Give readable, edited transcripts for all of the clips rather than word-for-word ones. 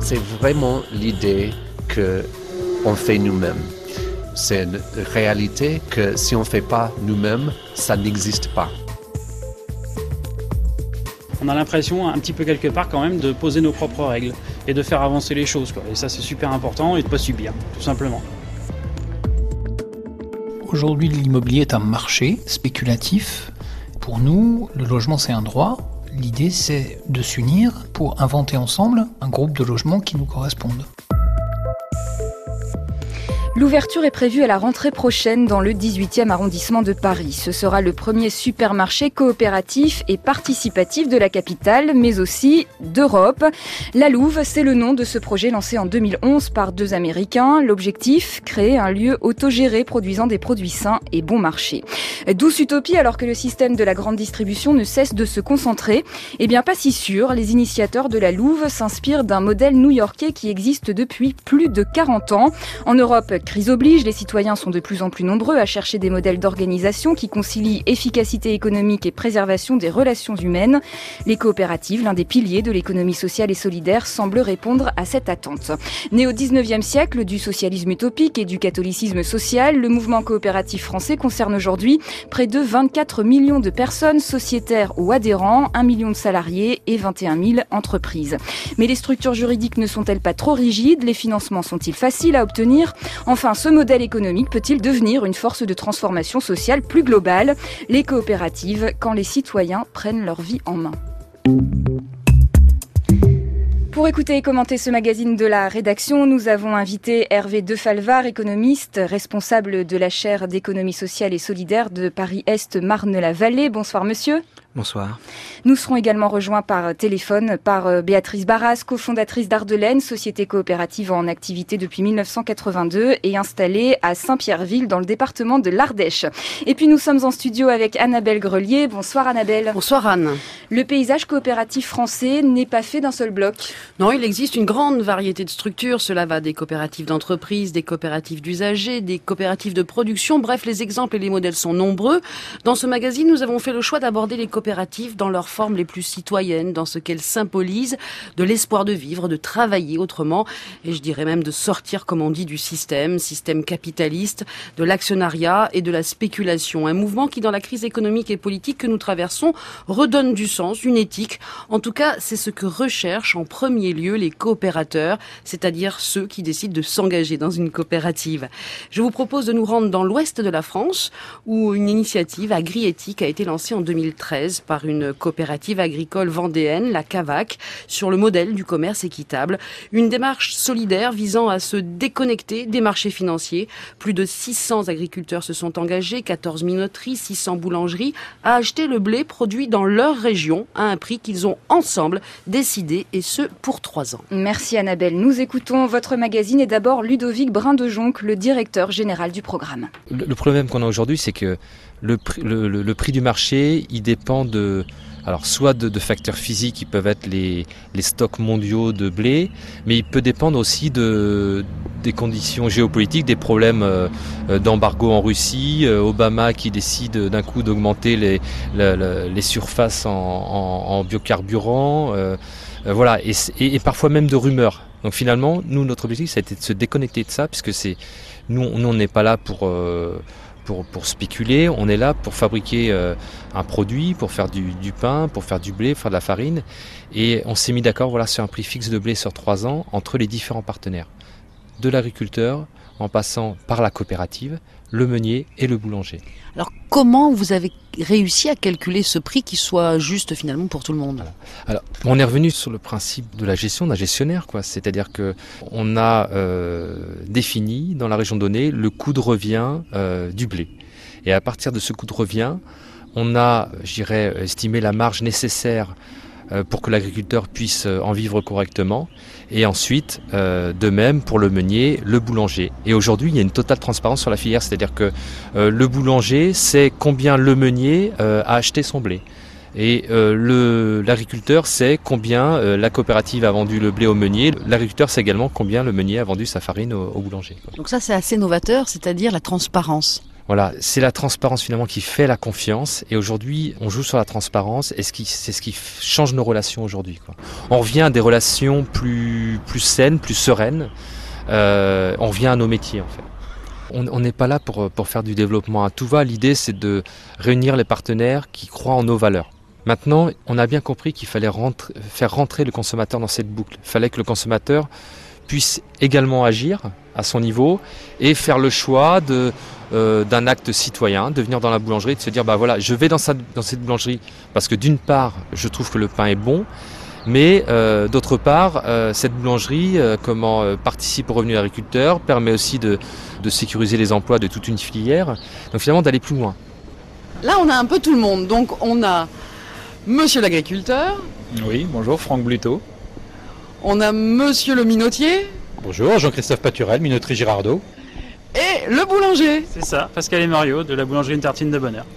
c'est vraiment l'idée qu'on fait nous-mêmes. C'est une réalité que si on ne fait pas nous-mêmes, ça n'existe pas. On a l'impression, un petit peu quelque part quand même, de poser nos propres règles et de faire avancer les choses, quoi. Et ça, c'est super important et de ne pas subir, tout simplement. Aujourd'hui, l'immobilier est un marché spéculatif. Pour nous, le logement, c'est un droit. L'idée, c'est de s'unir pour inventer ensemble un groupe de logements qui nous correspondent. L'ouverture est prévue à la rentrée prochaine dans le 18e arrondissement de Paris. Ce sera le premier supermarché coopératif et participatif de la capitale, mais aussi d'Europe. La Louve, c'est le nom de ce projet lancé en 2011 par 2 Américains. L'objectif, créer un lieu autogéré produisant des produits sains et bon marché. Douce utopie alors que le système de la grande distribution ne cesse de se concentrer. Eh bien, pas si sûr. Les initiateurs de la Louve s'inspirent d'un modèle new-yorkais qui existe depuis plus de 40 ans. En Europe, crise oblige, les citoyens sont de plus en plus nombreux à chercher des modèles d'organisation qui concilient efficacité économique et préservation des relations humaines. Les coopératives, l'un des piliers de l'économie sociale et solidaire, semblent répondre à cette attente. Né au 19e siècle du socialisme utopique et du catholicisme social, le mouvement coopératif français concerne aujourd'hui près de 24 millions de personnes, sociétaires ou adhérents, 1 million de salariés et 21 000 entreprises. Mais les structures juridiques ne sont-elles pas trop rigides? Les financements sont-ils faciles à obtenir? Enfin, ce modèle économique peut-il devenir une force de transformation sociale plus globale? Les coopératives, quand les citoyens prennent leur vie en main. Pour écouter et commenter ce magazine de la rédaction, nous avons invité Hervé Defalvar, économiste, responsable de la chaire d'économie sociale et solidaire de Paris-Est Marne-la-Vallée. Bonsoir monsieur. Bonsoir. Nous serons également rejoints par téléphone par Béatrice Barras, cofondatrice d'Ardelaine, société coopérative en activité depuis 1982 et installée à Saint-Pierreville dans le département de l'Ardèche. Et puis nous sommes en studio avec Annabelle Grelier. Bonsoir Annabelle. Bonsoir Anne. Le paysage coopératif français n'est pas fait d'un seul bloc. Non, il existe une grande variété de structures. Cela va des coopératives d'entreprise, des coopératives d'usagers, des coopératives de production. Bref, les exemples et les modèles sont nombreux. Dans ce magazine, nous avons fait le choix d'aborder les coopératives dans leurs formes les plus citoyennes, dans ce qu'elles symbolisent, de l'espoir de vivre, de travailler autrement, et je dirais même de sortir, comme on dit, du système capitaliste, de l'actionnariat et de la spéculation. Un mouvement qui, dans la crise économique et politique que nous traversons, redonne du sens, une éthique. En tout cas, c'est ce que recherchent en premier lieu les coopérateurs, c'est-à-dire ceux qui décident de s'engager dans une coopérative. Je vous propose de nous rendre dans l'ouest de la France, où une initiative agri-éthique a été lancée en 2013 par une coopérative agricole vendéenne, la CAVAC, sur le modèle du commerce équitable. Une démarche solidaire visant à se déconnecter des marchés financiers. Plus de 600 agriculteurs se sont engagés, 14 minoteries, 600 boulangeries, à acheter le blé produit dans leur région à un prix qu'ils ont ensemble décidé, et ce pour 3 ans. Merci Annabelle. Nous écoutons votre magazine et d'abord Ludovic Brindejonc, le directeur général du programme. Le problème qu'on a aujourd'hui, c'est que le prix du marché, il dépend soit de facteurs physiques qui peuvent être les stocks mondiaux de blé, mais il peut dépendre aussi des conditions géopolitiques, des problèmes d'embargo en Russie, Obama qui décide d'un coup d'augmenter les surfaces en biocarburants, voilà, et parfois même de rumeurs. Donc finalement, nous, notre objectif, ça a été de se déconnecter de ça, puisque nous, on n'est pas là pour spéculer, on est là pour fabriquer un produit, pour faire du pain, pour faire du blé, pour faire de la farine. Et on s'est mis d'accord sur un prix fixe de blé sur 3 ans entre les différents partenaires. De l'agriculteur, en passant par la coopérative, le meunier et le boulanger. Alors comment vous avez réussi à calculer ce prix qui soit juste finalement pour tout le monde? Alors, on est revenu sur le principe de la gestion d'un gestionnaire, c'est-à-dire que on a défini dans la région donnée le coût de revient du blé. Et à partir de ce coût de revient, on a, estimé la marge nécessaire pour que l'agriculteur puisse en vivre correctement, et ensuite de même pour le meunier, le boulanger. Et aujourd'hui, il y a une totale transparence sur la filière, c'est-à-dire que le boulanger sait combien le meunier a acheté son blé. Et l'agriculteur sait combien la coopérative a vendu le blé au meunier. L'agriculteur sait également combien le meunier a vendu sa farine au boulanger. Donc ça, c'est assez novateur, c'est-à-dire la transparence. Voilà, c'est la transparence finalement qui fait la confiance. Et aujourd'hui, on joue sur la transparence et c'est ce qui change nos relations aujourd'hui, quoi. On revient à des relations plus saines, plus sereines. On revient à nos métiers en fait. On n'est pas là pour faire du développement à tout va. L'idée, c'est de réunir les partenaires qui croient en nos valeurs. Maintenant, on a bien compris qu'il fallait faire rentrer le consommateur dans cette boucle. Il fallait que le consommateur puisse également agir à son niveau et faire le choix d'un acte citoyen, de venir dans la boulangerie, de se dire voilà, je vais dans cette boulangerie parce que d'une part, je trouve que le pain est bon, mais d'autre part, cette boulangerie participe au revenu de l'agriculteur, permet aussi de sécuriser les emplois de toute une filière, donc finalement d'aller plus loin. Là, on a un peu tout le monde. Donc, on a Monsieur l'agriculteur. Oui, bonjour, Franck Bluteau. On a Monsieur le minotier. Bonjour, Jean-Christophe Paturel, minoterie Girardot. Et le boulanger. C'est ça, Pascal et Mario de la boulangerie Une Tartine de Bonheur.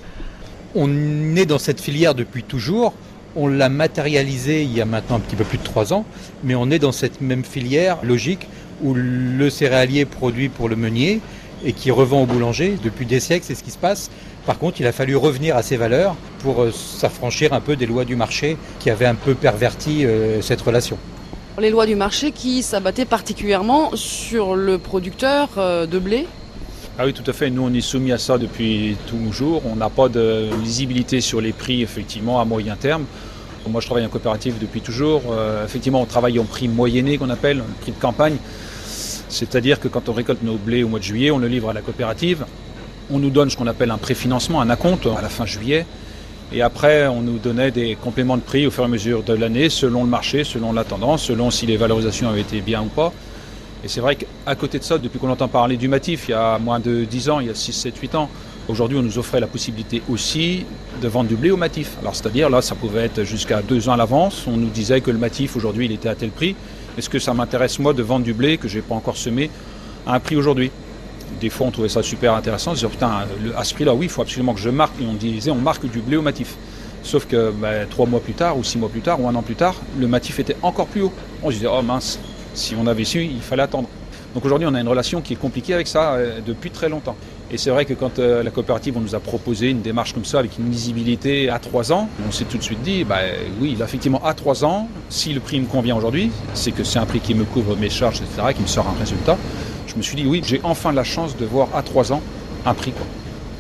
On est dans cette filière depuis toujours. On l'a matérialisé il y a maintenant un petit peu plus de 3 ans, mais on est dans cette même filière logique où le céréalier produit pour le meunier et qui revend au boulanger. Depuis des siècles, c'est ce qui se passe. Par contre, il a fallu revenir à ces valeurs pour s'affranchir un peu des lois du marché qui avaient un peu perverti cette relation. Les lois du marché qui s'abattaient particulièrement sur le producteur de blé. Ah oui, tout à fait. Nous, on est soumis à ça depuis toujours. On n'a pas de lisibilité sur les prix, effectivement, à moyen terme. Moi, je travaille en coopérative depuis toujours. Effectivement, on travaille en prix moyenné, qu'on appelle, le prix de campagne. C'est-à-dire que quand on récolte nos blés au mois de juillet, on le livre à la coopérative. On nous donne ce qu'on appelle un préfinancement, un acompte à la fin juillet. Et après, on nous donnait des compléments de prix au fur et à mesure de l'année, selon le marché, selon la tendance, selon si les valorisations avaient été bien ou pas. Et c'est vrai qu'à côté de ça, depuis qu'on entend parler du Matif, il y a moins de 10 ans, il y a 6, 7, 8 ans, aujourd'hui on nous offrait la possibilité aussi de vendre du blé au Matif. Alors c'est-à-dire, là, ça pouvait être jusqu'à 2 ans à l'avance. On nous disait que le Matif, aujourd'hui, il était à tel prix. Est-ce que ça m'intéresse, moi, de vendre du blé que je n'ai pas encore semé à un prix aujourd'hui ? Des fois, on trouvait ça super intéressant. On se disait, putain, à ce prix-là, oui, il faut absolument que je marque. Et on disait, on marque du blé au Matif. Sauf que 3 mois plus tard, ou 6 mois plus tard, ou 1 an plus tard, le Matif était encore plus haut. On se disait, oh mince, si on avait su, il fallait attendre. Donc aujourd'hui, on a une relation qui est compliquée avec ça depuis très longtemps. Et c'est vrai que quand la coopérative on nous a proposé une démarche comme ça, avec une lisibilité à 3 ans, on s'est tout de suite dit, oui, effectivement, à 3 ans, si le prix me convient aujourd'hui, c'est que c'est un prix qui me couvre mes charges, etc., qui me sort un résultat. Je me suis dit, oui, j'ai enfin la chance de voir à 3 ans un prix, quoi.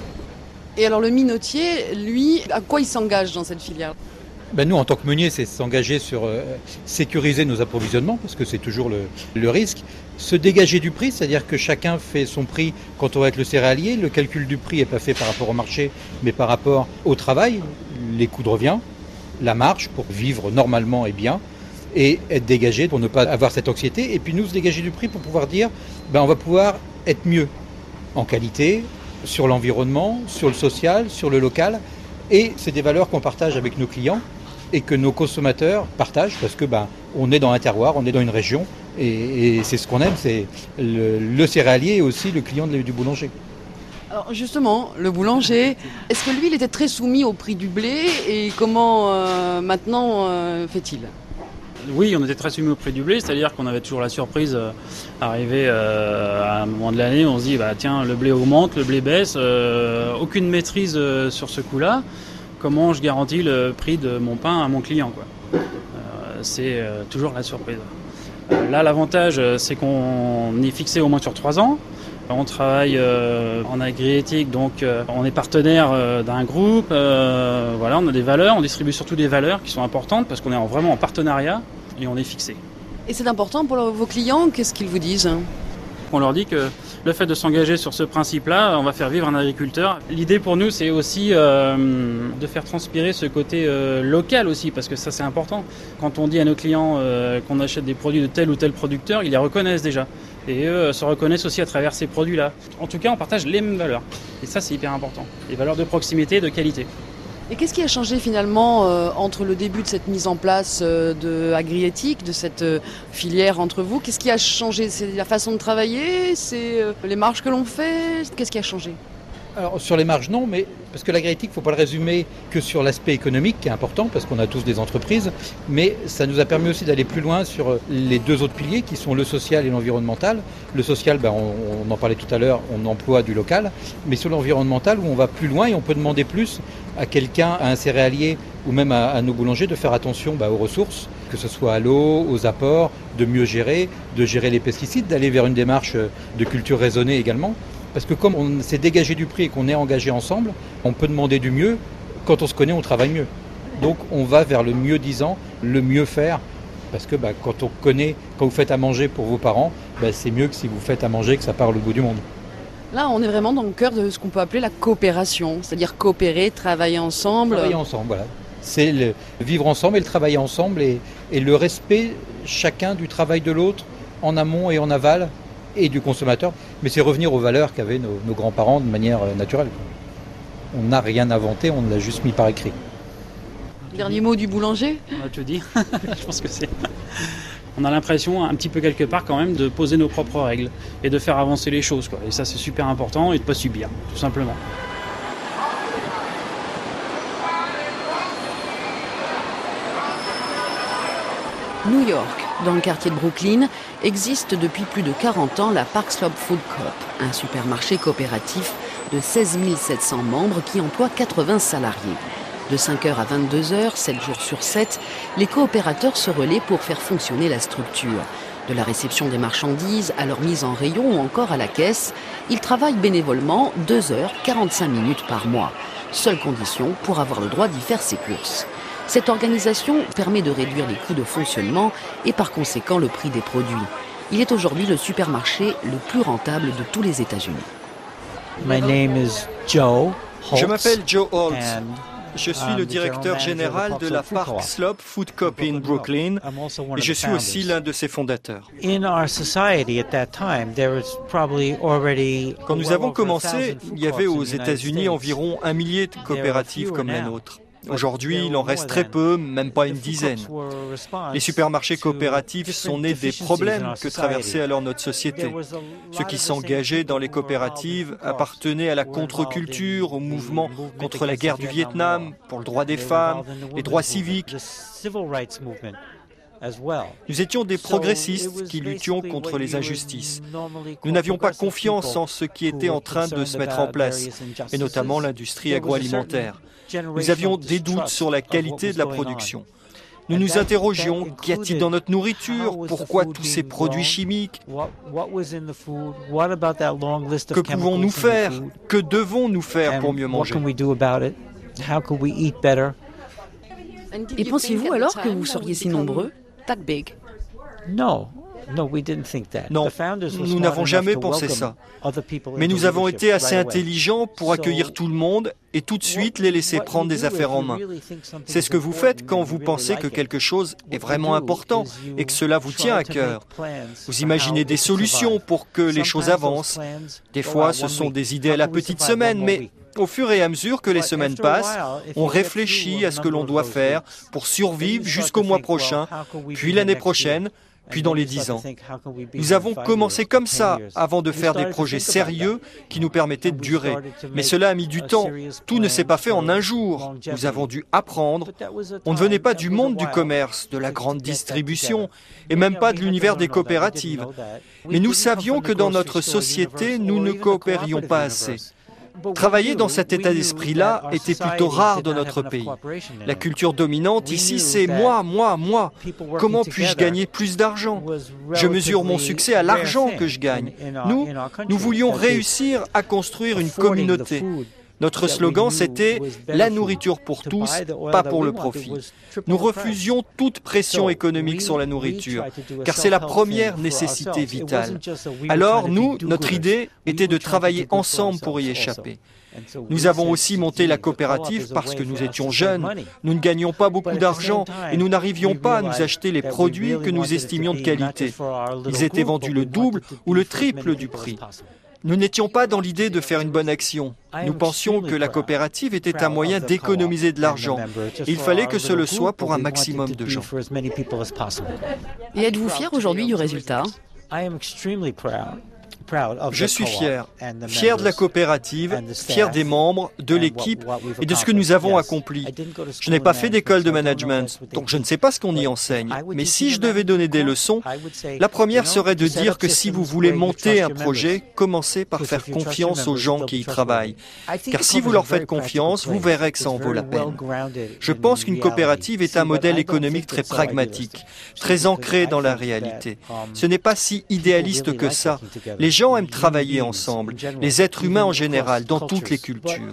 Et alors le minotier, lui, à quoi il s'engage dans cette filière ? Nous, en tant que meunier, c'est s'engager sur sécuriser nos approvisionnements, parce que c'est toujours le risque. Se dégager du prix, c'est-à-dire que chacun fait son prix quand on va avec le céréalier. Le calcul du prix n'est pas fait par rapport au marché, mais par rapport au travail, les coûts de revient, la marge pour vivre normalement et bien, et être dégagé pour ne pas avoir cette anxiété. Et puis nous, se dégager du prix pour pouvoir dire, on va pouvoir être mieux en qualité, sur l'environnement, sur le social, sur le local. Et c'est des valeurs qu'on partage avec nos clients et que nos consommateurs partagent parce que on est dans un terroir, on est dans une région et c'est ce qu'on aime, c'est le céréalier et aussi le client du boulanger. Alors justement, le boulanger, est-ce que lui, il était très soumis au prix du blé et comment maintenant fait-il ? Oui, on était très soumis au prix du blé, c'est-à-dire qu'on avait toujours la surprise arrivée à un moment de l'année, on se dit tiens, le blé augmente, le blé baisse, aucune maîtrise sur ce coup-là. Comment je garantis le prix de mon pain à mon client, quoi. C'est toujours la surprise. Là, l'avantage, c'est qu'on est fixé au moins sur 3 ans. On travaille en agri-éthique, donc on est partenaire d'un groupe. Voilà, on a des valeurs, on distribue surtout des valeurs qui sont importantes parce qu'on est vraiment en partenariat et on est fixé. Et c'est important pour vos clients, qu'est-ce qu'ils vous disent ? On leur dit que le fait de s'engager sur ce principe-là, on va faire vivre un agriculteur. L'idée pour nous, c'est aussi de faire transpirer ce côté local aussi, parce que ça c'est important. Quand on dit à nos clients qu'on achète des produits de tel ou tel producteur, ils les reconnaissent déjà. Et eux se reconnaissent aussi à travers ces produits-là. En tout cas, on partage les mêmes valeurs. Et ça, c'est hyper important. Les valeurs de proximité et de qualité. Et qu'est-ce qui a changé finalement entre le début de cette mise en place de agri-éthique, de cette filière entre vous ? Qu'est-ce qui a changé ? C'est la façon de travailler ? C'est les marges que l'on fait ? Qu'est-ce qui a changé ? Alors, sur les marges, non, mais parce que l'agriéthique, il ne faut pas le résumer que sur l'aspect économique, qui est important, parce qu'on a tous des entreprises, mais ça nous a permis aussi d'aller plus loin sur les deux autres piliers, qui sont le social et l'environnemental. Le social, on en parlait tout à l'heure, on emploie du local, mais sur l'environnemental, où on va plus loin et on peut demander plus à quelqu'un, à un céréalier, ou même à nos boulangers, de faire attention aux ressources, que ce soit à l'eau, aux apports, de mieux gérer, de gérer les pesticides, d'aller vers une démarche de culture raisonnée également. Parce que comme on s'est dégagé du prix et qu'on est engagé ensemble, on peut demander du mieux. Quand on se connaît, on travaille mieux. Donc on va vers le mieux disant, le mieux faire. Parce que quand on connaît, quand vous faites à manger pour vos parents, c'est mieux que si vous faites à manger que ça part au bout du monde. Là, on est vraiment dans le cœur de ce qu'on peut appeler la coopération, c'est-à-dire coopérer, travailler ensemble. Travailler ensemble, voilà. C'est le vivre ensemble et le travailler ensemble et le respect chacun du travail de l'autre en amont et en aval et du consommateur. Mais c'est revenir aux valeurs qu'avaient nos grands-parents de manière naturelle. On n'a rien inventé, on l'a juste mis par écrit. Dernier mot du boulanger ? On va te dire. Je pense que c'est... On a l'impression, un petit peu quelque part quand même, de poser nos propres règles et de faire avancer les choses, quoi. Et ça, c'est super important et de ne pas subir, tout simplement. New York, dans le quartier de Brooklyn, existe depuis plus de 40 ans la Park Slope Food Coop, un supermarché coopératif de 16 700 membres qui emploie 80 salariés. De 5h à 22h, 7 jours sur 7, les coopérateurs se relaient pour faire fonctionner la structure. De la réception des marchandises à leur mise en rayon ou encore à la caisse, ils travaillent bénévolement 2h45 minutes par mois. Seule condition pour avoir le droit d'y faire ses courses. Cette organisation permet de réduire les coûts de fonctionnement et par conséquent le prix des produits. Il est aujourd'hui le supermarché le plus rentable de tous les États-Unis. Je m'appelle Joe Holtz. Je suis le directeur général de la Park Slope Food Coop in Brooklyn et je suis aussi l'un de ses fondateurs. Quand nous avons commencé, il y avait aux États-Unis environ 1 millier de coopératives comme la nôtre. Aujourd'hui, il en reste très peu, même pas une dizaine. Les supermarchés coopératifs sont nés des problèmes que traversait alors notre société. Ceux qui s'engageaient dans les coopératives appartenaient à la contre-culture, au mouvement contre la guerre du Vietnam, pour le droit des femmes, les droits civiques. Nous étions des progressistes qui luttions contre les injustices. Nous n'avions pas confiance en ce qui était en train de se mettre en place, et notamment l'industrie agroalimentaire. Nous avions des doutes sur la qualité de la production. Nous nous interrogions, qu'y a-t-il dans notre nourriture? Pourquoi tous ces produits chimiques? Que pouvons-nous faire? Que devons-nous faire pour mieux manger? Et pensiez-vous alors que vous seriez si nombreux? That big? Non, nous n'avons jamais pensé ça. Mais nous avons été assez intelligents pour accueillir tout le monde et tout de suite les laisser prendre des affaires en main. C'est ce que vous faites quand vous pensez que quelque chose est vraiment important et que cela vous tient à cœur. Vous imaginez des solutions pour que les choses avancent. Des fois, ce sont des idées à la petite semaine, mais au fur et à mesure que les semaines passent, on réfléchit à ce que l'on doit faire pour survivre jusqu'au mois prochain, puis l'année prochaine, puis dans les 10 ans. Nous avons commencé comme ça, avant de faire des projets sérieux qui nous permettaient de durer. Mais cela a mis du temps. Tout ne s'est pas fait en un jour. Nous avons dû apprendre. On ne venait pas du monde du commerce, de la grande distribution, et même pas de l'univers des coopératives. Mais nous savions que dans notre société, nous ne coopérions pas assez. Travailler dans cet état d'esprit-là était plutôt rare dans notre pays. La culture dominante ici, c'est moi, moi, moi. Comment puis-je gagner plus d'argent? Je mesure mon succès à l'argent que je gagne. Nous voulions réussir à construire une communauté. Notre slogan, c'était « La nourriture pour tous, pas pour le profit ». Nous refusions toute pression économique sur la nourriture, car c'est la première nécessité vitale. Alors, notre idée était de travailler ensemble pour y échapper. Nous avons aussi monté la coopérative parce que nous étions jeunes, nous ne gagnions pas beaucoup d'argent et nous n'arrivions pas à nous acheter les produits que nous estimions de qualité. Ils étaient vendus le double ou le triple du prix. Nous n'étions pas dans l'idée de faire une bonne action. Nous pensions que la coopérative était un moyen d'économiser de l'argent. Il fallait que ce le soit pour un maximum de gens. Et êtes-vous fier aujourd'hui du résultat? Je suis fier de la coopérative, fier des membres, de l'équipe et de ce que nous avons accompli. Je n'ai pas fait d'école de management, donc je ne sais pas ce qu'on y enseigne. Mais si je devais donner des leçons, la première serait de dire que si vous voulez monter un projet, commencez par faire confiance aux gens qui y travaillent. Car si vous leur faites confiance, vous verrez que ça en vaut la peine. Je pense qu'une coopérative est un modèle économique très pragmatique, très ancré dans la réalité. Ce n'est pas si idéaliste que ça. Les gens aiment travailler ensemble, les êtres humains en général, dans toutes les cultures.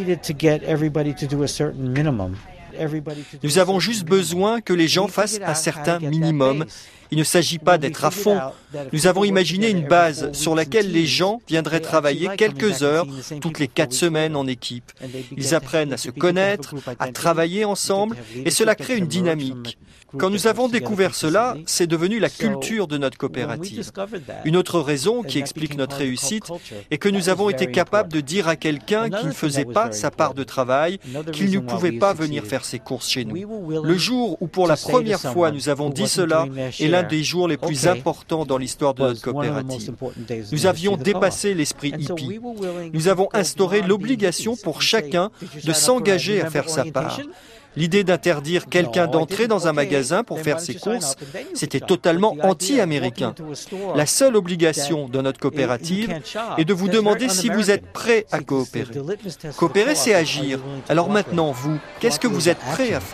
Nous avons juste besoin que les gens fassent un certain minimum. Il ne s'agit pas d'être à fond. Nous avons imaginé une base sur laquelle les gens viendraient travailler quelques heures toutes les 4 semaines en équipe. Ils apprennent à se connaître, à travailler ensemble et cela crée une dynamique. Quand nous avons découvert cela, c'est devenu la culture de notre coopérative. Une autre raison qui explique notre réussite est que nous avons été capables de dire à quelqu'un qui ne faisait pas sa part de travail qu'il ne pouvait pas venir faire ses courses chez nous. Le jour où pour la première fois nous avons dit cela est l'un des jours les plus importants dans l'histoire de notre coopérative. Nous avions dépassé l'esprit hippie. Nous avons instauré l'obligation pour chacun de s'engager à faire sa part. L'idée d'interdire quelqu'un d'entrer dans un magasin pour faire ses courses, c'était totalement anti-américain. La seule obligation de notre coopérative est de vous demander si vous êtes prêt à coopérer. Coopérer, c'est agir. Alors maintenant, vous, qu'est-ce que vous êtes prêt à faire ?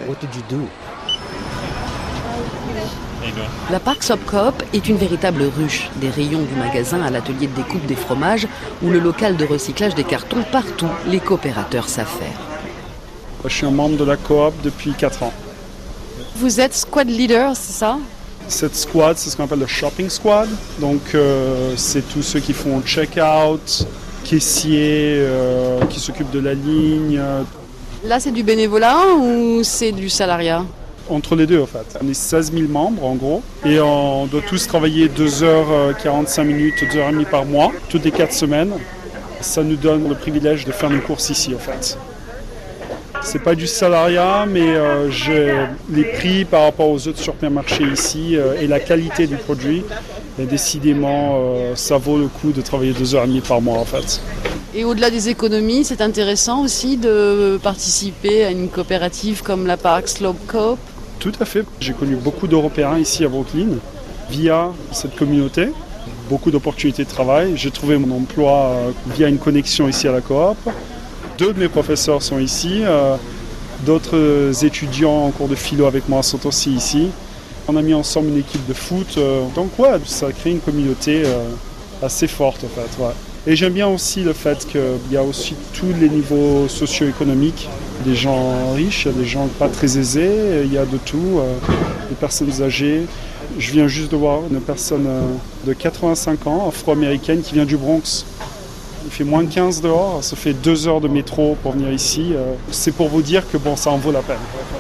La Parks Up Coop est une véritable ruche, des rayons du magasin à l'atelier de découpe des fromages ou le local de recyclage des cartons. Partout, les coopérateurs savent faire. Je suis un membre de la coop depuis 4 ans. Vous êtes squad leader, c'est ça ? Cette squad, c'est ce qu'on appelle le shopping squad. Donc c'est tous ceux qui font check-out, caissiers, qui s'occupent de la ligne. Là, c'est du bénévolat ou c'est du salariat ? Entre les deux, en fait. On est 16 000 membres, en gros. Et on doit tous travailler 2h45 minutes, 2h30 par mois, toutes les 4 semaines. Ça nous donne le privilège de faire nos courses ici, en fait. C'est pas du salariat, mais les prix par rapport aux autres supermarchés ici et la qualité du produit, décidément, ça vaut le coup de travailler 2h30 par mois, en fait. Et au-delà des économies, c'est intéressant aussi de participer à une coopérative comme la Parks Up Coop. Tout à fait. J'ai connu beaucoup d'Européens ici à Brooklyn via cette communauté. Beaucoup d'opportunités de travail. J'ai trouvé mon emploi via une connexion ici à la coop. 2 de mes professeurs sont ici. D'autres étudiants en cours de philo avec moi sont aussi ici. On a mis ensemble une équipe de foot. Donc ouais, ça crée une communauté assez forte en fait. Ouais. Et j'aime bien aussi le fait qu'il y a aussi tous les niveaux socio-économiques. Des gens riches, il y a des gens pas très aisés, il y a de tout, des personnes âgées. Je viens juste de voir une personne de 85 ans, afro-américaine, qui vient du Bronx. Il fait moins de 15 dehors, ça fait 2 heures de métro pour venir ici. C'est pour vous dire que bon, ça en vaut la peine.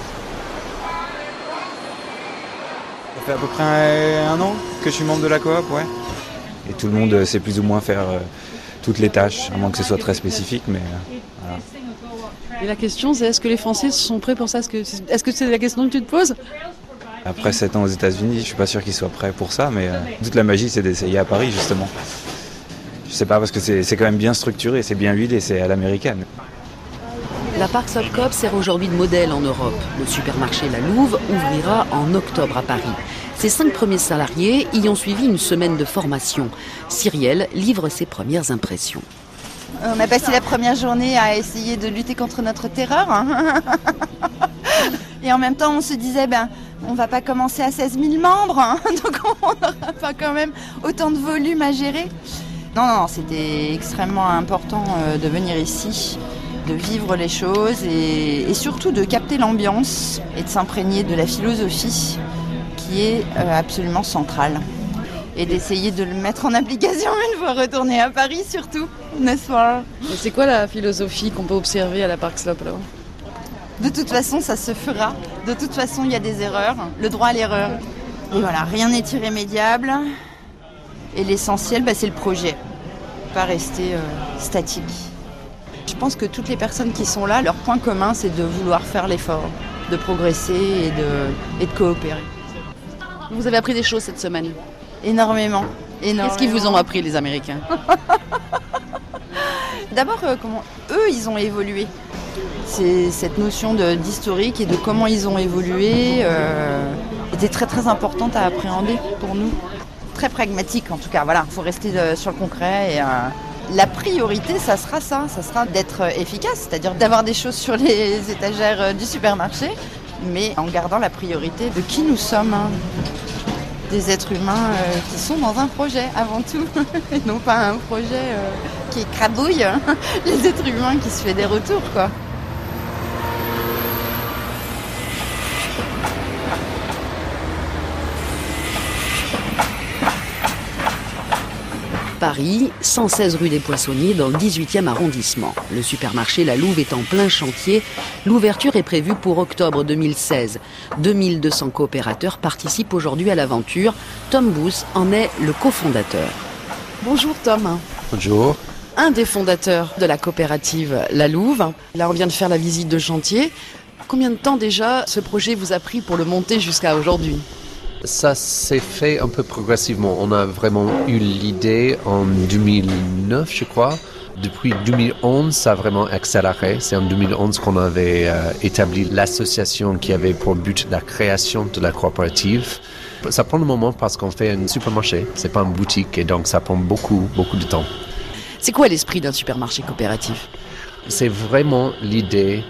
Ça fait à peu près 1 an que je suis membre de la coop, ouais. Et tout le monde sait plus ou moins faire toutes les tâches, à moins que ce soit très spécifique, mais voilà. Et la question, c'est est-ce que les Français sont prêts pour ça ? Est-ce que c'est la question que tu te poses ? Après 7 ans aux États-Unis, je suis pas sûr qu'ils soient prêts pour ça, mais toute la magie, c'est d'essayer à Paris, justement. Je sais pas, parce que c'est quand même bien structuré, c'est bien huilé, c'est à l'américaine. La Parks Up Coop sert aujourd'hui de modèle en Europe. Le supermarché La Louve ouvrira en octobre à Paris. Ses 5 premiers salariés y ont suivi une semaine de formation. Cyrielle livre ses premières impressions. On a passé la première journée à essayer de lutter contre notre terreur. Et en même temps, on se disait, on va pas commencer à 16 000 membres, donc on n'aura pas quand même autant de volume à gérer. Non, c'était extrêmement important de venir ici, de vivre les choses et surtout de capter l'ambiance et de s'imprégner de la philosophie qui est absolument centrale. Et d'essayer de le mettre en application une fois retourné à Paris surtout, n'est-ce pas ? C'est quoi la philosophie qu'on peut observer à la Parks Up là ? De toute façon, ça se fera. De toute façon, il y a des erreurs. Le droit à l'erreur. Et voilà, rien n'est irrémédiable. Et l'essentiel, c'est le projet. Pas rester statique. Je pense que toutes les personnes qui sont là, leur point commun, c'est de vouloir faire l'effort, de progresser et de coopérer. Vous avez appris des choses cette semaine ? Énormément. Qu'est-ce qu'ils vous ont appris, les Américains? D'abord, comment eux, ils ont évolué. C'est cette notion d'historique et de comment ils ont évolué était très très importante à appréhender pour nous. Très pragmatique en tout cas, voilà, il faut rester sur le concret. Et, la priorité, ça sera d'être efficace, c'est-à-dire d'avoir des choses sur les étagères du supermarché, mais en gardant la priorité de qui nous sommes. Des êtres humains qui sont dans un projet avant tout, et non pas un projet qui écrabouille les êtres humains qui se fait des retours, quoi. Paris, 116 rue des Poissonniers dans le 18e arrondissement. Le supermarché La Louve est en plein chantier. L'ouverture est prévue pour octobre 2016. 2200 coopérateurs participent aujourd'hui à l'aventure. Tom Booth en est le cofondateur. Bonjour Tom. Bonjour. Un des fondateurs de la coopérative La Louve. Là, on vient de faire la visite de chantier. Combien de temps déjà ce projet vous a pris pour le monter jusqu'à aujourd'hui ? Ça s'est fait un peu progressivement. On a vraiment eu l'idée en 2009, je crois. Depuis 2011, ça a vraiment accéléré. C'est en 2011 qu'on avait établi l'association qui avait pour but la création de la coopérative. Ça prend un moment parce qu'on fait un supermarché. C'est pas une boutique et donc ça prend beaucoup de temps. C'est quoi l'esprit d'un supermarché coopératif ? C'est vraiment l'idée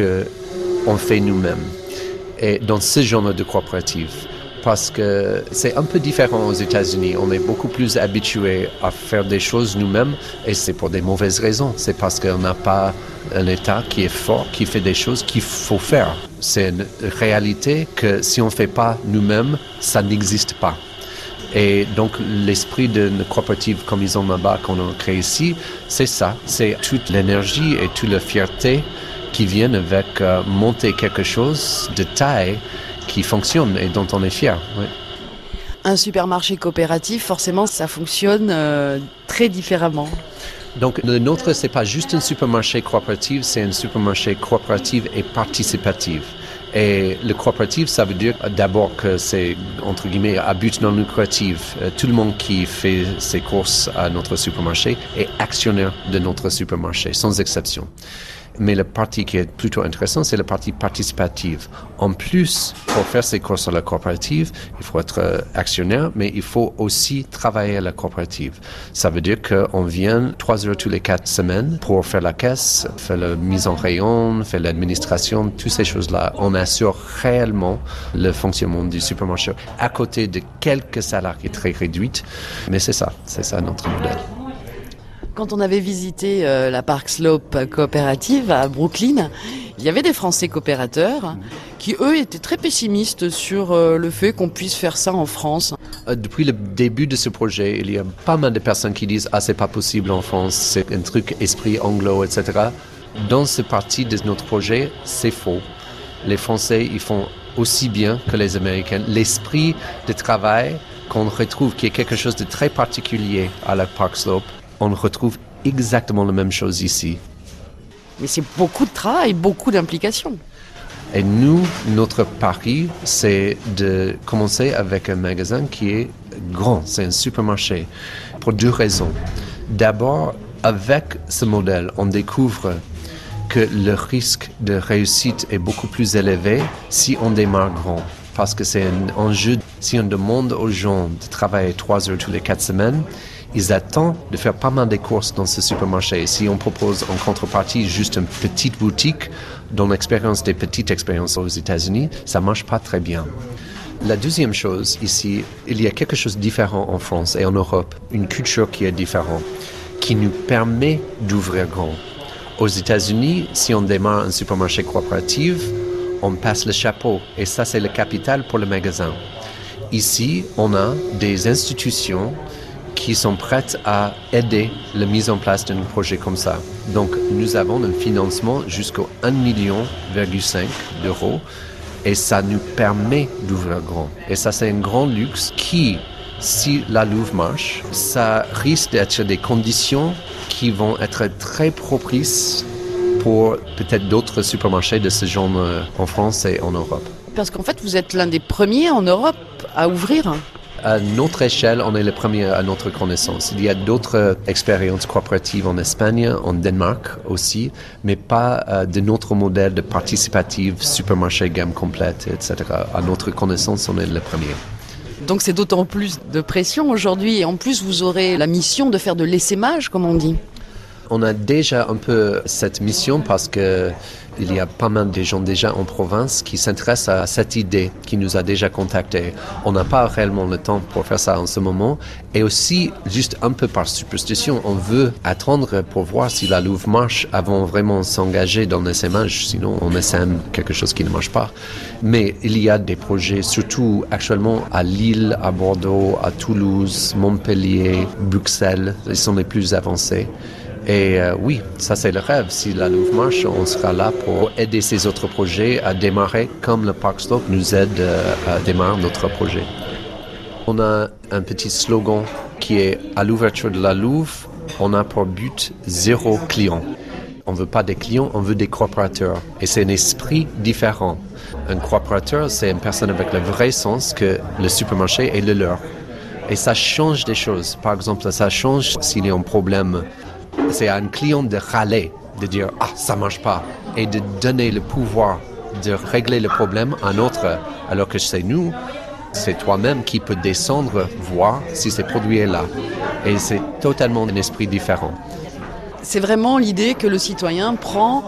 qu'on fait nous-mêmes. Et dans ce genre de coopérative. Parce que c'est un peu différent aux États-Unis. On est beaucoup plus habitué à faire des choses nous-mêmes et c'est pour des mauvaises raisons. C'est parce qu'on n'a pas un État qui est fort, qui fait des choses qu'il faut faire. C'est une réalité que si on ne fait pas nous-mêmes, ça n'existe pas. Et donc l'esprit d'une coopérative comme ils ont là-bas, qu'on a créé ici, c'est ça. C'est toute l'énergie et toute la fierté qui viennent avec monter quelque chose de taille qui fonctionne et dont on est fier. Oui. Un supermarché coopératif, forcément, ça fonctionne très différemment. Donc le nôtre, c'est pas juste un supermarché coopératif, c'est un supermarché coopératif et participatif. Et le coopératif, ça veut dire d'abord que c'est, entre guillemets, à but non lucratif. Tout le monde qui fait ses courses à notre supermarché est actionnaire de notre supermarché, sans exception. Mais la partie qui est plutôt intéressante, c'est la partie participative. En plus, pour faire ses courses à la coopérative, il faut être actionnaire, mais il faut aussi travailler à la coopérative. Ça veut dire qu'on vient 3 heures tous les 4 semaines pour faire la caisse, faire la mise en rayon, faire l'administration, toutes ces choses-là. On assure réellement le fonctionnement du supermarché à côté de quelques salariés très réduits. Mais c'est ça notre modèle. Quand on avait visité la Park Slope coopérative à Brooklyn, il y avait des Français coopérateurs qui, eux, étaient très pessimistes sur le fait qu'on puisse faire ça en France. Depuis le début de ce projet, il y a pas mal de personnes qui disent « Ah, c'est pas possible en France, c'est un truc esprit anglo, etc. » Dans cette partie de notre projet, c'est faux. Les Français, ils font aussi bien que les Américains. L'esprit de travail qu'on retrouve, qui est quelque chose de très particulier à la Park Slope, on retrouve exactement la même chose ici. Mais c'est beaucoup de travail, beaucoup d'implications. Et nous, notre pari, c'est de commencer avec un magasin qui est grand, c'est un supermarché, pour 2 raisons. D'abord, avec ce modèle, on découvre que le risque de réussite est beaucoup plus élevé si on démarre grand. Parce que c'est un enjeu, si on demande aux gens de travailler 3 heures tous les 4 semaines, ils attendent de faire pas mal de courses dans ce supermarché. Si on propose en contrepartie juste une petite boutique, dont l'expérience des petites expériences aux États-Unis, ça marche pas très bien. La deuxième chose ici, il y a quelque chose de différent en France et en Europe, une culture qui est différente, qui nous permet d'ouvrir grand. Aux États-Unis, si on démarre un supermarché coopératif, on passe le chapeau et ça c'est le capital pour le magasin. Ici, on a des institutions qui sont prêtes à aider la mise en place d'un projet comme ça. Donc, nous avons un financement jusqu'au 1,5 million d'euros et ça nous permet d'ouvrir grand. Et ça, c'est un grand luxe qui, si la Louve marche, ça risque d'être des conditions qui vont être très propices pour peut-être d'autres supermarchés de ce genre en France et en Europe. Parce qu'en fait, vous êtes l'un des premiers en Europe à ouvrir. À notre échelle, on est le premier à notre connaissance. Il y a d'autres expériences coopératives en Espagne, en Danemark aussi, mais pas de notre modèle de participative, supermarché, gamme complète, etc. À notre connaissance, on est le premier. Donc c'est d'autant plus de pression aujourd'hui et en plus vous aurez la mission de faire de l'essaimage, comme on dit. On a déjà un peu cette mission parce que il y a pas mal de gens déjà en province qui s'intéressent à cette idée, qui nous a déjà contactés. On n'a pas réellement le temps pour faire ça en ce moment. Et aussi, juste un peu par superstition, on veut attendre pour voir si la louve marche avant vraiment s'engager dans l'essaimage. Sinon, on essaime quelque chose qui ne marche pas. Mais il y a des projets, surtout actuellement à Lille, à Bordeaux, à Toulouse, Montpellier, Bruxelles. Ils sont les plus avancés. Et oui, ça c'est le rêve. Si la louve marche, on sera là pour aider ces autres projets à démarrer comme le Parc Stock nous aide à démarrer notre projet. On a un petit slogan qui est « À l'ouverture de la louve, on a pour but 0 client ». On ne veut pas des clients, on veut des coopérateurs. Et c'est un esprit différent. Un coopérateur, c'est une personne avec le vrai sens que le supermarché est le leur. Et ça change des choses. Par exemple, ça change s'il y a un problème. C'est à un client de râler, de dire « Ah, ça ne marche pas » et de donner le pouvoir de régler le problème à un autre, alors que c'est nous, c'est toi-même qui peut descendre, voir si ce produit est là. Et c'est totalement un esprit différent. C'est vraiment l'idée que le citoyen prend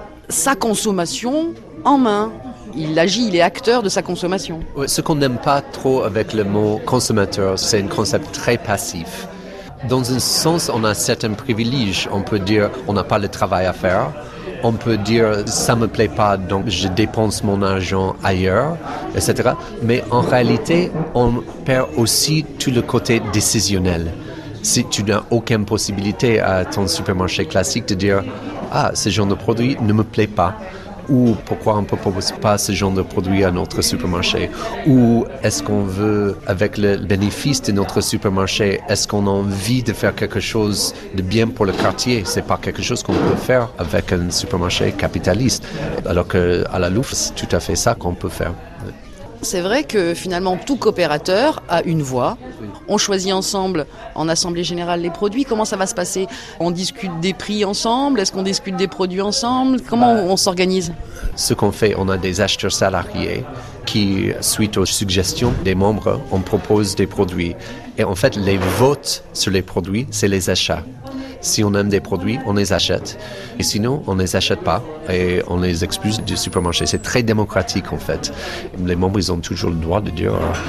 sa consommation en main. Il agit, il est acteur de sa consommation. Ce qu'on n'aime pas trop avec le mot consommateur, c'est un concept très passif. Dans un sens, on a certains privilèges. On peut dire on n'a pas le travail à faire. On peut dire ça me plaît pas, donc je dépense mon argent ailleurs, etc. Mais en réalité, on perd aussi tout le côté décisionnel. Si tu n'as aucune possibilité à ton supermarché classique de dire ah, ce genre de produit ne me plaît pas. Ou pourquoi on ne propose pas ce genre de produit à notre supermarché? Ou est-ce qu'on veut, avec le bénéfice de notre supermarché, est-ce qu'on a envie de faire quelque chose de bien pour le quartier? Ce n'est pas quelque chose qu'on peut faire avec un supermarché capitaliste. Alors qu'à la louve, c'est tout à fait ça qu'on peut faire. C'est vrai que finalement tout coopérateur a une voix. On choisit ensemble en assemblée générale les produits. Comment ça va se passer? On discute des prix ensemble? Est-ce qu'on discute des produits ensemble? Comment on s'organise? Ce qu'on fait, on a des acheteurs salariés qui, suite aux suggestions des membres, on propose des produits. Et en fait, les votes sur les produits, c'est les achats. Si on aime des produits, on les achète. Et sinon, on ne les achète pas et on les expulse du supermarché. C'est très démocratique en fait. Les membres, ils ont toujours le droit de dire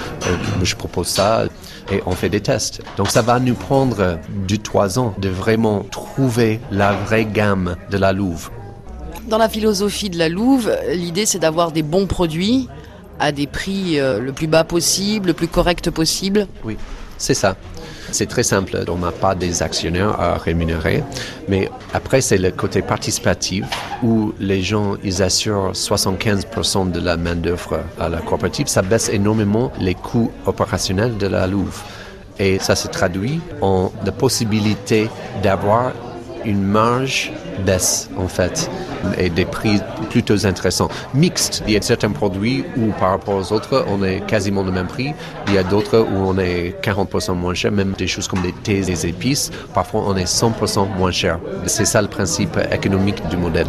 je propose ça et on fait des tests. Donc ça va nous prendre 2-3 ans de vraiment trouver la vraie gamme de la louve. Dans la philosophie de la louve, l'idée c'est d'avoir des bons produits à des prix le plus bas possible, le plus correct possible. Oui, c'est ça. C'est très simple, on n'a pas des actionnaires à rémunérer, mais après c'est le côté participatif où les gens ils assurent 75% de la main-d'œuvre à la coopérative. Ça baisse énormément les coûts opérationnels de la louve. Et ça se traduit en la possibilité d'avoir une marge baisse en fait et des prix plutôt intéressants. Mixtes, il y a certains produits où par rapport aux autres on est quasiment le même prix, il y a d'autres où on est 40% moins cher, même des choses comme des thés, des épices, parfois on est 100% moins cher. C'est ça le principe économique du modèle.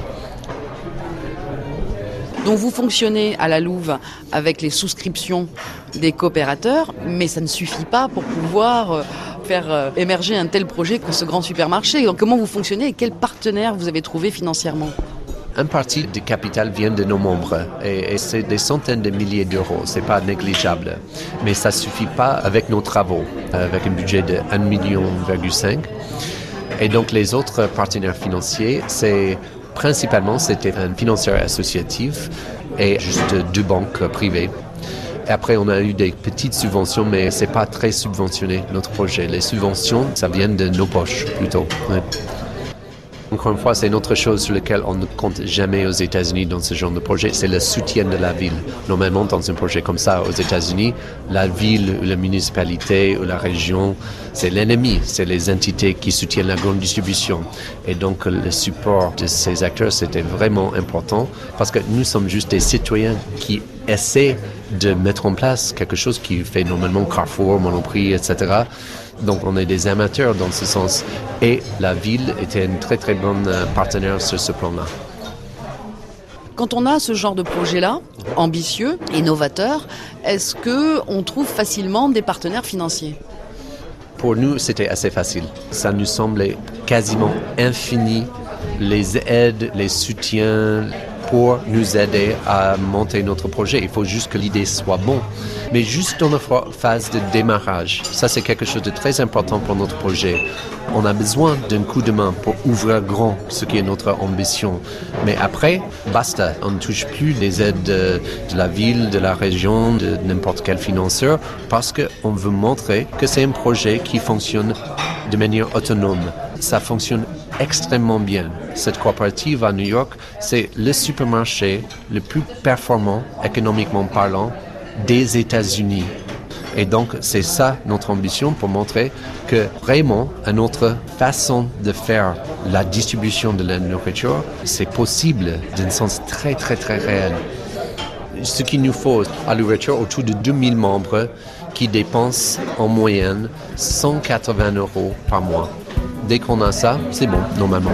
Donc vous fonctionnez à la louve avec les souscriptions des coopérateurs, mais ça ne suffit pas pour pouvoir faire émerger un tel projet que ce grand supermarché. Donc comment vous fonctionnez et quels partenaires vous avez trouvé financièrement? Une partie du capital vient de nos membres et c'est des centaines de milliers d'euros, c'est pas négligeable. Mais ça suffit pas avec nos travaux, avec un budget de 1,5 million. Et donc les autres partenaires financiers, principalement c'était un financier associatif et juste 2 banques privées. Et après, on a eu des petites subventions, mais c'est pas très subventionné, notre projet. Les subventions, ça vient de nos poches, plutôt. Ouais. Encore une fois, c'est une autre chose sur laquelle on ne compte jamais aux États-Unis dans ce genre de projet, c'est le soutien de la ville. Normalement, dans un projet comme ça aux États-Unis, la ville ou la municipalité ou la région, c'est l'ennemi, c'est les entités qui soutiennent la grande distribution. Et donc, le support de ces acteurs, c'était vraiment important parce que nous sommes juste des citoyens qui essaient de mettre en place quelque chose qui fait normalement Carrefour, Monoprix, etc. Donc on est des amateurs dans ce sens. Et la ville était une très très bonne partenaire sur ce plan-là. Quand on a ce genre de projet-là, ambitieux et novateur, est-ce qu'on trouve facilement des partenaires financiers ? Pour nous, c'était assez facile. Ça nous semblait quasiment infini, les aides, les soutiens pour nous aider à monter notre projet. Il faut juste que l'idée soit bonne. Mais juste dans la phase de démarrage, ça c'est quelque chose de très important pour notre projet. On a besoin d'un coup de main pour ouvrir grand, ce qui est notre ambition. Mais après, basta. On ne touche plus les aides de la ville, de la région, de n'importe quel financeur, parce qu'on veut montrer que c'est un projet qui fonctionne de manière autonome. Ça fonctionne extrêmement bien. Cette coopérative à New York, c'est le supermarché le plus performant, économiquement parlant, des États-Unis. Et donc, c'est ça notre ambition pour montrer que vraiment, une autre façon de faire la distribution de la nourriture, c'est possible d'un sens très, très, très réel. Ce qu'il nous faut à l'ouverture, autour de 2000 membres qui dépensent en moyenne 180 € par mois. Dès qu'on a ça, c'est bon, normalement.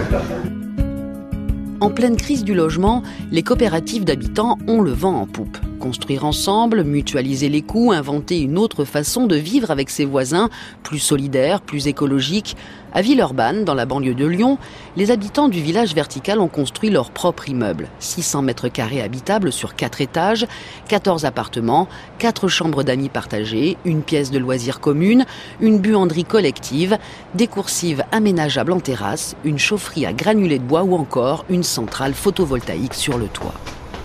En pleine crise du logement, les coopératives d'habitants ont le vent en poupe. Construire ensemble, mutualiser les coûts, inventer une autre façon de vivre avec ses voisins, plus solidaire, plus écologique. À Villeurbanne, dans la banlieue de Lyon, les habitants du village vertical ont construit leur propre immeuble. 600 mètres carrés habitables sur 4 étages, 14 appartements, 4 chambres d'amis partagées, une pièce de loisirs commune, une buanderie collective, des coursives aménageables en terrasse, une chaufferie à granulés de bois ou encore une centrale photovoltaïque sur le toit.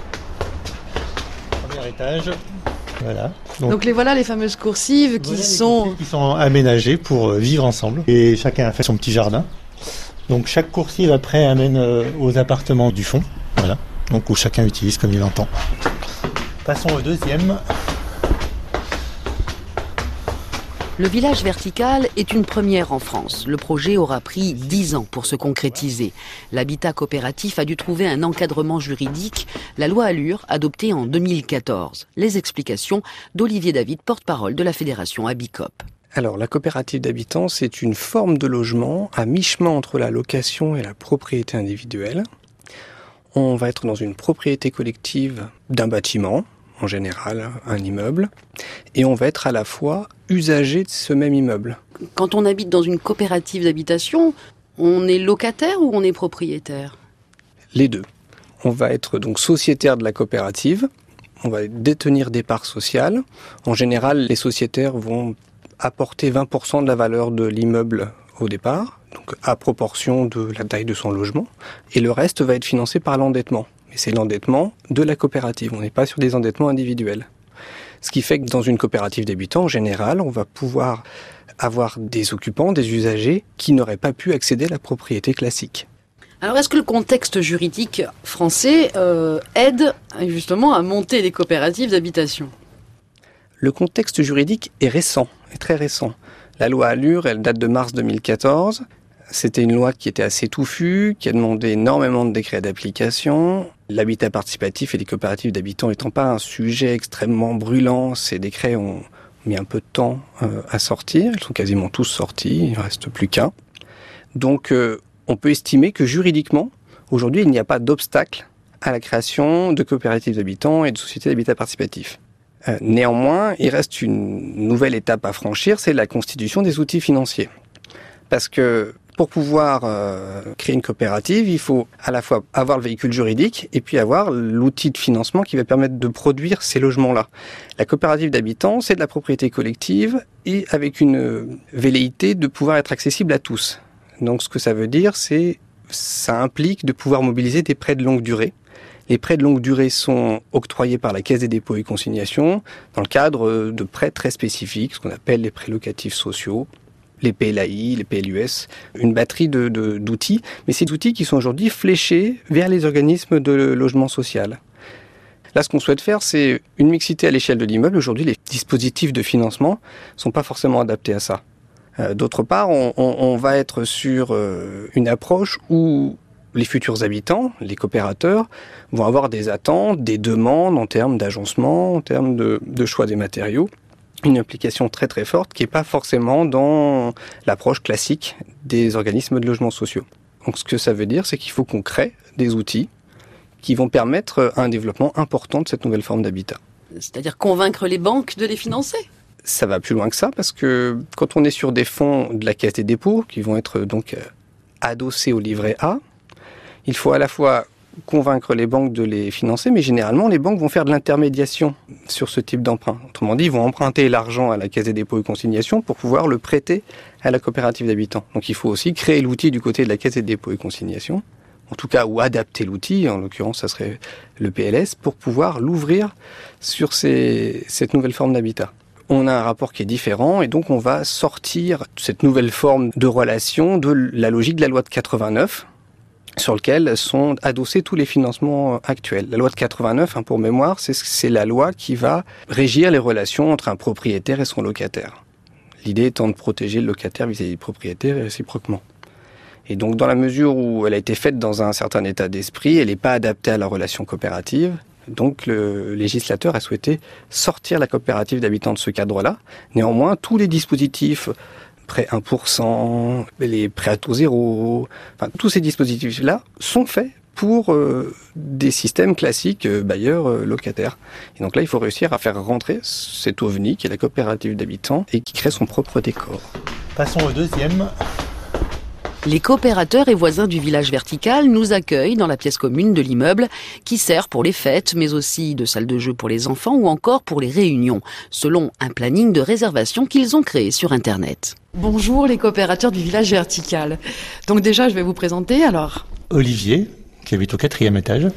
Premier étage. Voilà. Donc les voilà les fameuses coursives qui sont aménagées pour vivre ensemble. Et chacun a fait son petit jardin. Donc chaque coursive après amène aux appartements du fond. Voilà. Donc où chacun utilise comme il entend. Passons au deuxième. Le village vertical est une première en France. Le projet aura pris 10 ans pour se concrétiser. L'habitat coopératif a dû trouver un encadrement juridique, la loi Allure, adoptée en 2014. Les explications d'Olivier David, porte-parole de la fédération Habicop. Alors, la coopérative d'habitants, c'est une forme de logement à mi-chemin entre la location et la propriété individuelle. On va être dans une propriété collective d'un bâtiment, en général un immeuble, et on va être à la fois usager de ce même immeuble. Quand on habite dans une coopérative d'habitation, on est locataire ou on est propriétaire ? Les deux. On va être donc sociétaire de la coopérative, on va détenir des parts sociales. En général, les sociétaires vont apporter 20% de la valeur de l'immeuble au départ, donc à proportion de la taille de son logement, et le reste va être financé par l'endettement. Mais c'est l'endettement de la coopérative, on n'est pas sur des endettements individuels. Ce qui fait que dans une coopérative d'habitants, en général, on va pouvoir avoir des occupants, des usagers qui n'auraient pas pu accéder à la propriété classique. Alors est-ce que le contexte juridique français aide justement à monter des coopératives d'habitation ? Le contexte juridique est récent, est très récent. La loi Allure, elle date de mars 2014. C'était une loi qui était assez touffue, qui a demandé énormément de décrets d'application. L'habitat participatif et les coopératives d'habitants étant pas un sujet extrêmement brûlant, ces décrets ont mis un peu de temps à sortir. Ils sont quasiment tous sortis, il ne reste plus qu'un. Donc on peut estimer que juridiquement, aujourd'hui, il n'y a pas d'obstacle à la création de coopératives d'habitants et de sociétés d'habitat participatif. Néanmoins, il reste une nouvelle étape à franchir, c'est la constitution des outils financiers. Parce que pour pouvoir créer une coopérative, il faut à la fois avoir le véhicule juridique et puis avoir l'outil de financement qui va permettre de produire ces logements-là. La coopérative d'habitants, c'est de la propriété collective et avec une velléité de pouvoir être accessible à tous. Donc ce que ça veut dire, ça implique de pouvoir mobiliser des prêts de longue durée. Les prêts de longue durée sont octroyés par la Caisse des dépôts et consignations dans le cadre de prêts très spécifiques, ce qu'on appelle les prêts locatifs sociaux. les PLAI, les PLUS, une batterie d'outils, mais ces outils qui sont aujourd'hui fléchés vers les organismes de logement social. Là, ce qu'on souhaite faire, c'est une mixité à l'échelle de l'immeuble. Aujourd'hui, les dispositifs de financement ne sont pas forcément adaptés à ça. D'autre part, on va être sur une approche où les futurs habitants, les coopérateurs, vont avoir des attentes, des demandes en termes d'agencement, en termes de choix des matériaux. Une implication très très forte qui n'est pas forcément dans l'approche classique des organismes de logements sociaux. Donc ce que ça veut dire, c'est qu'il faut qu'on crée des outils qui vont permettre un développement important de cette nouvelle forme d'habitat. C'est-à-dire convaincre les banques de les financer ? Ça va plus loin que ça, parce que quand on est sur des fonds de la Caisse des dépôts, qui vont être donc adossés au livret A, il faut à la fois convaincre les banques de les financer, mais généralement, les banques vont faire de l'intermédiation sur ce type d'emprunt. Autrement dit, ils vont emprunter l'argent à la Caisse des dépôts et consignations pour pouvoir le prêter à la coopérative d'habitants. Donc il faut aussi créer l'outil du côté de la Caisse des dépôts et consignations, en tout cas, ou adapter l'outil, en l'occurrence, ça serait le PLS, pour pouvoir l'ouvrir sur cette nouvelle forme d'habitat. On a un rapport qui est différent et donc on va sortir cette nouvelle forme de relation de la logique de la loi de 89, sur lequel sont adossés tous les financements actuels. La loi de 89, pour mémoire, c'est la loi qui va régir les relations entre un propriétaire et son locataire. L'idée étant de protéger le locataire vis-à-vis du propriétaire et réciproquement. Et donc, dans la mesure où elle a été faite dans un certain état d'esprit, elle n'est pas adaptée à la relation coopérative. Donc, le législateur a souhaité sortir la coopérative d'habitants de ce cadre-là. Néanmoins, tous les dispositifs prêt 1%, les prêts à taux zéro, tous ces dispositifs-là sont faits pour des systèmes classiques bailleurs-locataires. Et donc là, il faut réussir à faire rentrer cet ovni qui est la coopérative d'habitants et qui crée son propre décor. Passons au deuxième. Les coopérateurs et voisins du village vertical nous accueillent dans la pièce commune de l'immeuble qui sert pour les fêtes, mais aussi de salle de jeu pour les enfants ou encore pour les réunions, selon un planning de réservation qu'ils ont créé sur Internet. Bonjour les coopérateurs du village vertical. Donc déjà, je vais vous présenter alors. Olivier, qui habite au 4e étage.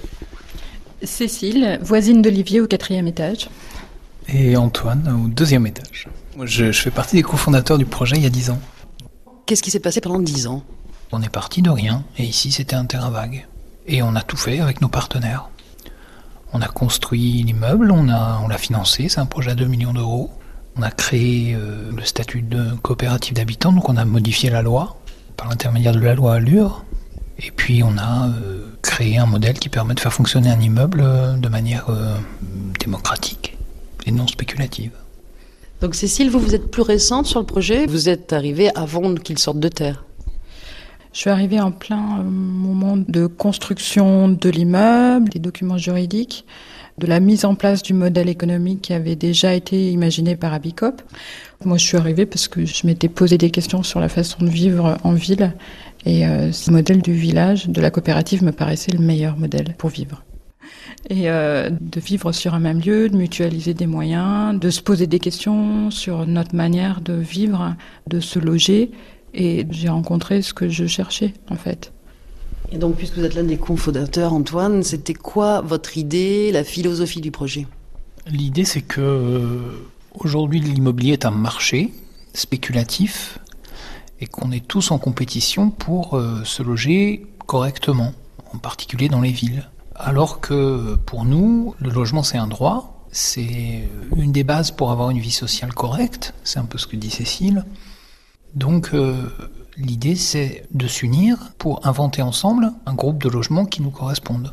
Cécile, voisine d'Olivier au 4e étage. Et Antoine, au 2e étage. Moi, je fais partie des cofondateurs du projet il y a 10 ans. Qu'est-ce qui s'est passé pendant 10 ans ? On est parti de rien, et ici c'était un terrain vague. Et on a tout fait avec nos partenaires. On a construit l'immeuble, on l'a financé, c'est un projet à 2 millions d'euros. On a créé le statut de coopérative d'habitants, donc on a modifié la loi par l'intermédiaire de la loi Allure. Et puis on a créé un modèle qui permet de faire fonctionner un immeuble de manière démocratique et non spéculative. Donc Cécile, vous êtes plus récente sur le projet, vous êtes arrivée avant qu'il sorte de terre. Je suis arrivée en plein moment de construction de l'immeuble, des documents juridiques, de la mise en place du modèle économique qui avait déjà été imaginé par Abicop. Moi, je suis arrivée parce que je m'étais posé des questions sur la façon de vivre en ville et ce modèle du village, de la coopérative, me paraissait le meilleur modèle pour vivre. Et de vivre sur un même lieu, de mutualiser des moyens, de se poser des questions sur notre manière de vivre, de se loger. Et j'ai rencontré ce que je cherchais, en fait. Et donc, puisque vous êtes l'un des cofondateurs, Antoine, c'était quoi votre idée, la philosophie du projet ? L'idée, c'est que aujourd'hui, l'immobilier est un marché spéculatif et qu'on est tous en compétition pour se loger correctement, en particulier dans les villes. Alors que pour nous, le logement c'est un droit, c'est une des bases pour avoir une vie sociale correcte, c'est un peu ce que dit Cécile. Donc l'idée c'est de s'unir pour inventer ensemble un groupe de logements qui nous correspondent,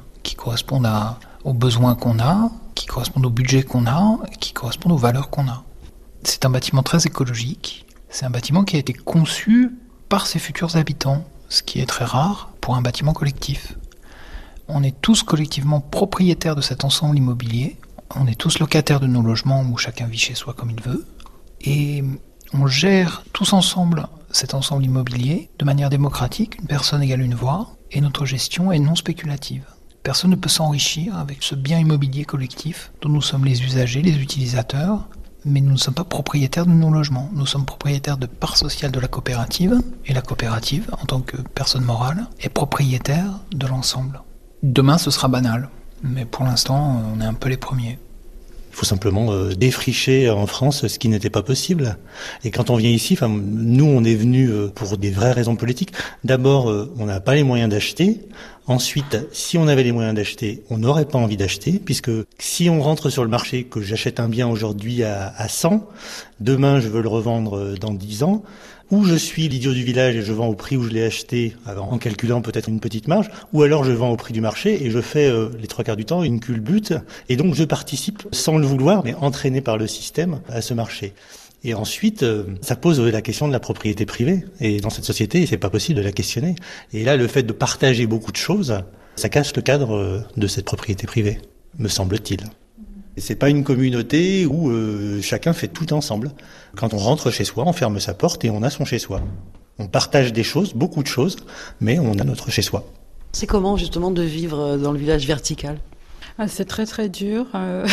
aux besoins qu'on a, qui correspondent au budget qu'on a, qui correspondent aux valeurs qu'on a. C'est un bâtiment très écologique, c'est un bâtiment qui a été conçu par ses futurs habitants, ce qui est très rare pour un bâtiment collectif. On est tous collectivement propriétaires de cet ensemble immobilier, on est tous locataires de nos logements où chacun vit chez soi comme il veut, et on gère tous ensemble cet ensemble immobilier de manière démocratique, une personne égale une voix, et notre gestion est non spéculative. Personne ne peut s'enrichir avec ce bien immobilier collectif dont nous sommes les usagers, les utilisateurs, mais nous ne sommes pas propriétaires de nos logements. Nous sommes propriétaires de parts sociales de la coopérative, et la coopérative, en tant que personne morale, est propriétaire de l'ensemble. Demain, ce sera banal, mais pour l'instant, on est un peu les premiers. faut simplement défricher en France ce qui n'était pas possible. Et quand on vient ici, nous on est venus pour des vraies raisons politiques. D'abord, on n'a pas les moyens d'acheter. Ensuite, si on avait les moyens d'acheter, on n'aurait pas envie d'acheter, puisque si on rentre sur le marché, que j'achète un bien aujourd'hui à 100, demain je veux le revendre dans 10 ans, ou je suis l'idiot du village et je vends au prix où je l'ai acheté, en calculant peut-être une petite marge, ou alors je vends au prix du marché et je fais les 3 quarts du temps une culbute, et donc je participe sans le vouloir, mais entraîné par le système à ce marché. Et ensuite, ça pose la question de la propriété privée. Et dans cette société, c'est pas possible de la questionner. Et là, le fait de partager beaucoup de choses, ça casse le cadre de cette propriété privée, me semble-t-il. Et c'est pas une communauté où chacun fait tout ensemble. Quand on rentre chez soi, on ferme sa porte et on a son chez-soi. On partage des choses, beaucoup de choses, mais on a notre chez-soi. C'est comment justement de vivre dans le village vertical ? C'est très très dur.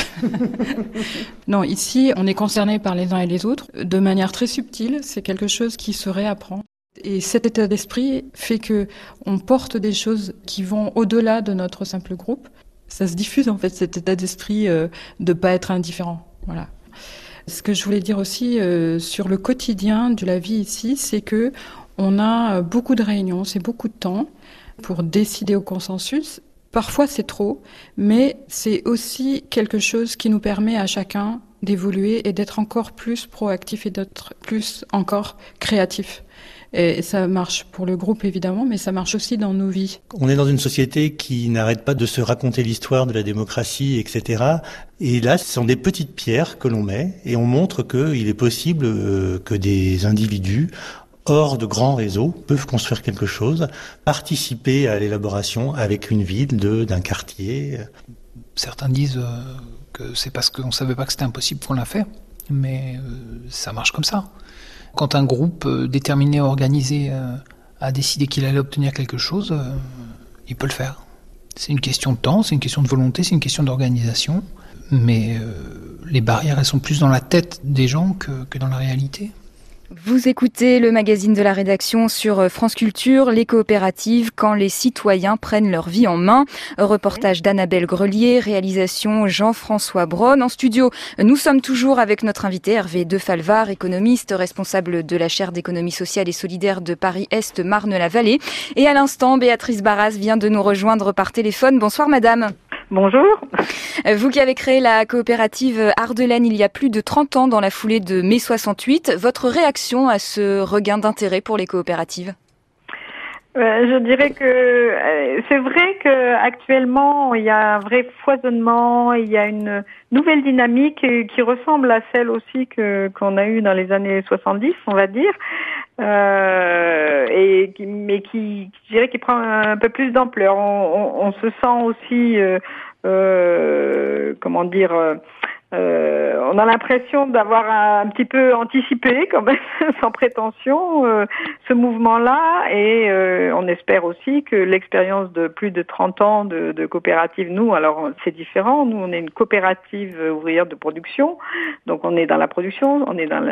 Non, ici, on est concerné par les uns et les autres de manière très subtile. C'est quelque chose qui se réapprend. Et cet état d'esprit fait que on porte des choses qui vont au-delà de notre simple groupe. Ça se diffuse en fait, cet état d'esprit de pas être indifférent. Voilà. Ce que je voulais dire aussi sur le quotidien de la vie ici, c'est que on a beaucoup de réunions, c'est beaucoup de temps pour décider au consensus. Parfois c'est trop, mais c'est aussi quelque chose qui nous permet à chacun d'évoluer et d'être encore plus proactif et d'être plus encore créatif. Et ça marche pour le groupe évidemment, mais ça marche aussi dans nos vies. On est dans une société qui n'arrête pas de se raconter l'histoire de la démocratie, etc. Et là, ce sont des petites pierres que l'on met et on montre qu'il est possible que des individus hors de grands réseaux, peuvent construire quelque chose, participer à l'élaboration avec une ville, d'un quartier. Certains disent que c'est parce qu'on ne savait pas que c'était impossible qu'on l'a fait, mais ça marche comme ça. Quand un groupe déterminé, organisé, a décidé qu'il allait obtenir quelque chose, il peut le faire. C'est une question de temps, c'est une question de volonté, c'est une question d'organisation, mais les barrières, elles sont plus dans la tête des gens que dans la réalité. Vous écoutez le magazine de la rédaction sur France Culture, les coopératives, quand les citoyens prennent leur vie en main. Reportage d'Annabelle Grelier, réalisation Jean-François Braun. En studio, nous sommes toujours avec notre invité Hervé De Falvar, économiste, responsable de la chaire d'économie sociale et solidaire de Paris-Est Marne-la-Vallée. Et à l'instant, Béatrice Barras vient de nous rejoindre par téléphone. Bonsoir madame. Bonjour. Vous qui avez créé la coopérative Ardelaine il y a plus de 30 ans dans la foulée de mai 68, votre réaction à ce regain d'intérêt pour les coopératives ? Je dirais que c'est vrai qu'actuellement il y a un vrai foisonnement, il y a une nouvelle dynamique qui ressemble à celle aussi qu'on a eue dans les années 70, on va dire, mais qui je dirais qui prend un peu plus d'ampleur. On se sent aussi on a l'impression d'avoir un petit peu anticipé, quand même, sans prétention, ce mouvement-là, et on espère aussi que l'expérience de plus de 30 ans de coopérative, nous, alors c'est différent, nous on est une coopérative ouvrière de production, donc on est dans la production, on est dans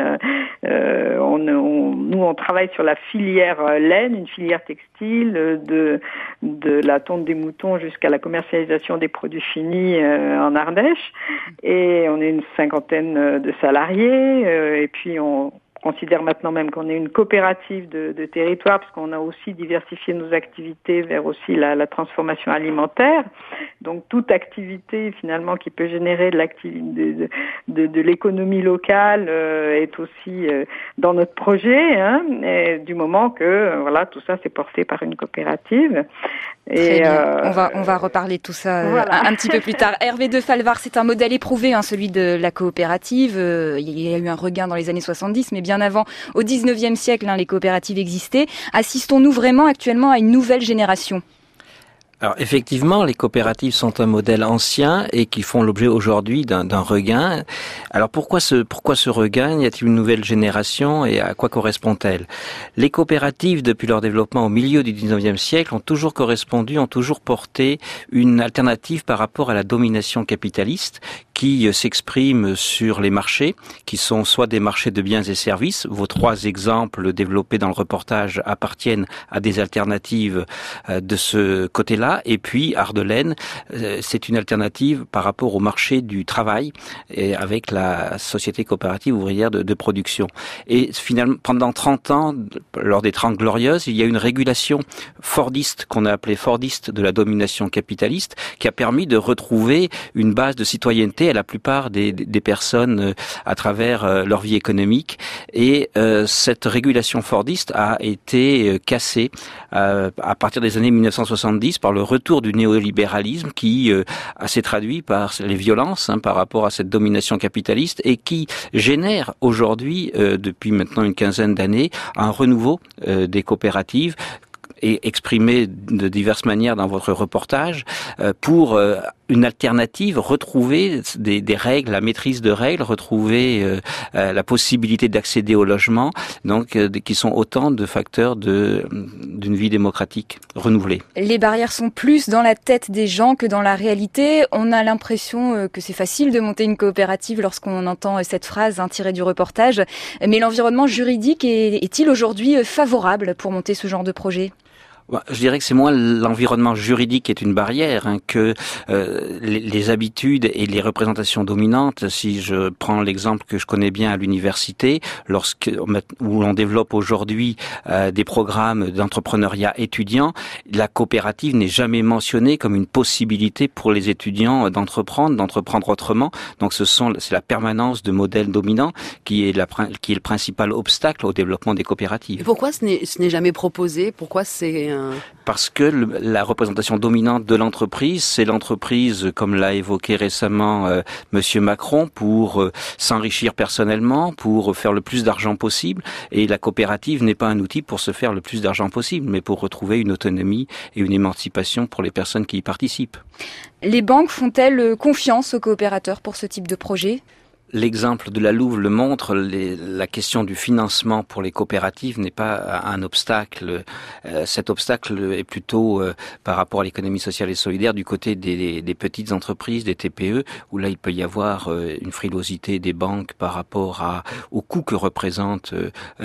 nous on travaille sur la filière laine, une filière textile, de la tonte des moutons jusqu'à la commercialisation des produits finis en Ardèche, et on est une cinquantaine de salariés, et puis on considère maintenant même qu'on est une coopérative de territoire, parce qu'on a aussi diversifié nos activités vers aussi la transformation alimentaire. Donc toute activité finalement qui peut générer de l'économie locale est aussi dans notre projet, et du moment que voilà, tout ça c'est porté par une coopérative. Très bien. On va reparler de tout ça voilà. un petit peu plus tard. Hervé De Falvar, c'est un modèle éprouvé, celui de la coopérative. Il y a eu un regain dans les années 70, mais bien avant, au 19e siècle, les coopératives existaient. Assistons-nous vraiment actuellement à une nouvelle génération ? Alors effectivement, les coopératives sont un modèle ancien et qui font l'objet aujourd'hui d'un regain. Alors pourquoi ce regain ? Y a-t-il une nouvelle génération et à quoi correspond-elle ? Les coopératives, depuis leur développement au milieu du 19e siècle, ont toujours porté une alternative par rapport à la domination capitaliste qui s'exprime sur les marchés, qui sont soit des marchés de biens et services. Vos 3 exemples développés dans le reportage appartiennent à des alternatives de ce côté-là. Et puis, Ardelaine, c'est une alternative par rapport au marché du travail et avec la société coopérative ouvrière de production. Et finalement, pendant 30 ans, lors des 30 Glorieuses, il y a une régulation fordiste, qu'on a appelée fordiste de la domination capitaliste, qui a permis de retrouver une base de citoyenneté à la plupart des personnes à travers leur vie économique. Et cette régulation fordiste a été cassée à partir des années 1970 par le retour du néolibéralisme qui s'est traduit par les violences par rapport à cette domination capitaliste et qui génère aujourd'hui, depuis maintenant une quinzaine d'années, un renouveau des coopératives et exprimé de diverses manières dans votre reportage, pour une alternative, retrouver des règles, la maîtrise de règles, retrouver la possibilité d'accéder au logement, donc qui sont autant de facteurs d'une vie démocratique renouvelée. Les barrières sont plus dans la tête des gens que dans la réalité. On a l'impression que c'est facile de monter une coopérative lorsqu'on entend cette phrase tirée du reportage. Mais l'environnement juridique est-il aujourd'hui favorable pour monter ce genre de projet ? Je dirais que c'est moins l'environnement juridique qui est une barrière que les habitudes et les représentations dominantes. Si je prends l'exemple que je connais bien à l'université, où l'on développe aujourd'hui des programmes d'entrepreneuriat étudiant, la coopérative n'est jamais mentionnée comme une possibilité pour les étudiants d'entreprendre autrement. Donc c'est la permanence de modèles dominants qui est le principal obstacle au développement des coopératives. Et pourquoi ce n'est jamais proposé ? Pourquoi c'est Parce que la représentation dominante de l'entreprise, c'est l'entreprise, comme l'a évoqué récemment Monsieur Macron, pour s'enrichir personnellement, pour faire le plus d'argent possible. Et la coopérative n'est pas un outil pour se faire le plus d'argent possible, mais pour retrouver une autonomie et une émancipation pour les personnes qui y participent. Les banques font-elles confiance aux coopérateurs pour ce type de projet ? L'exemple de la Louve le montre, la question du financement pour les coopératives n'est pas un obstacle. Cet obstacle est plutôt par rapport à l'économie sociale et solidaire du côté des petites entreprises, des TPE, où là il peut y avoir une frilosité des banques par rapport au coût que représente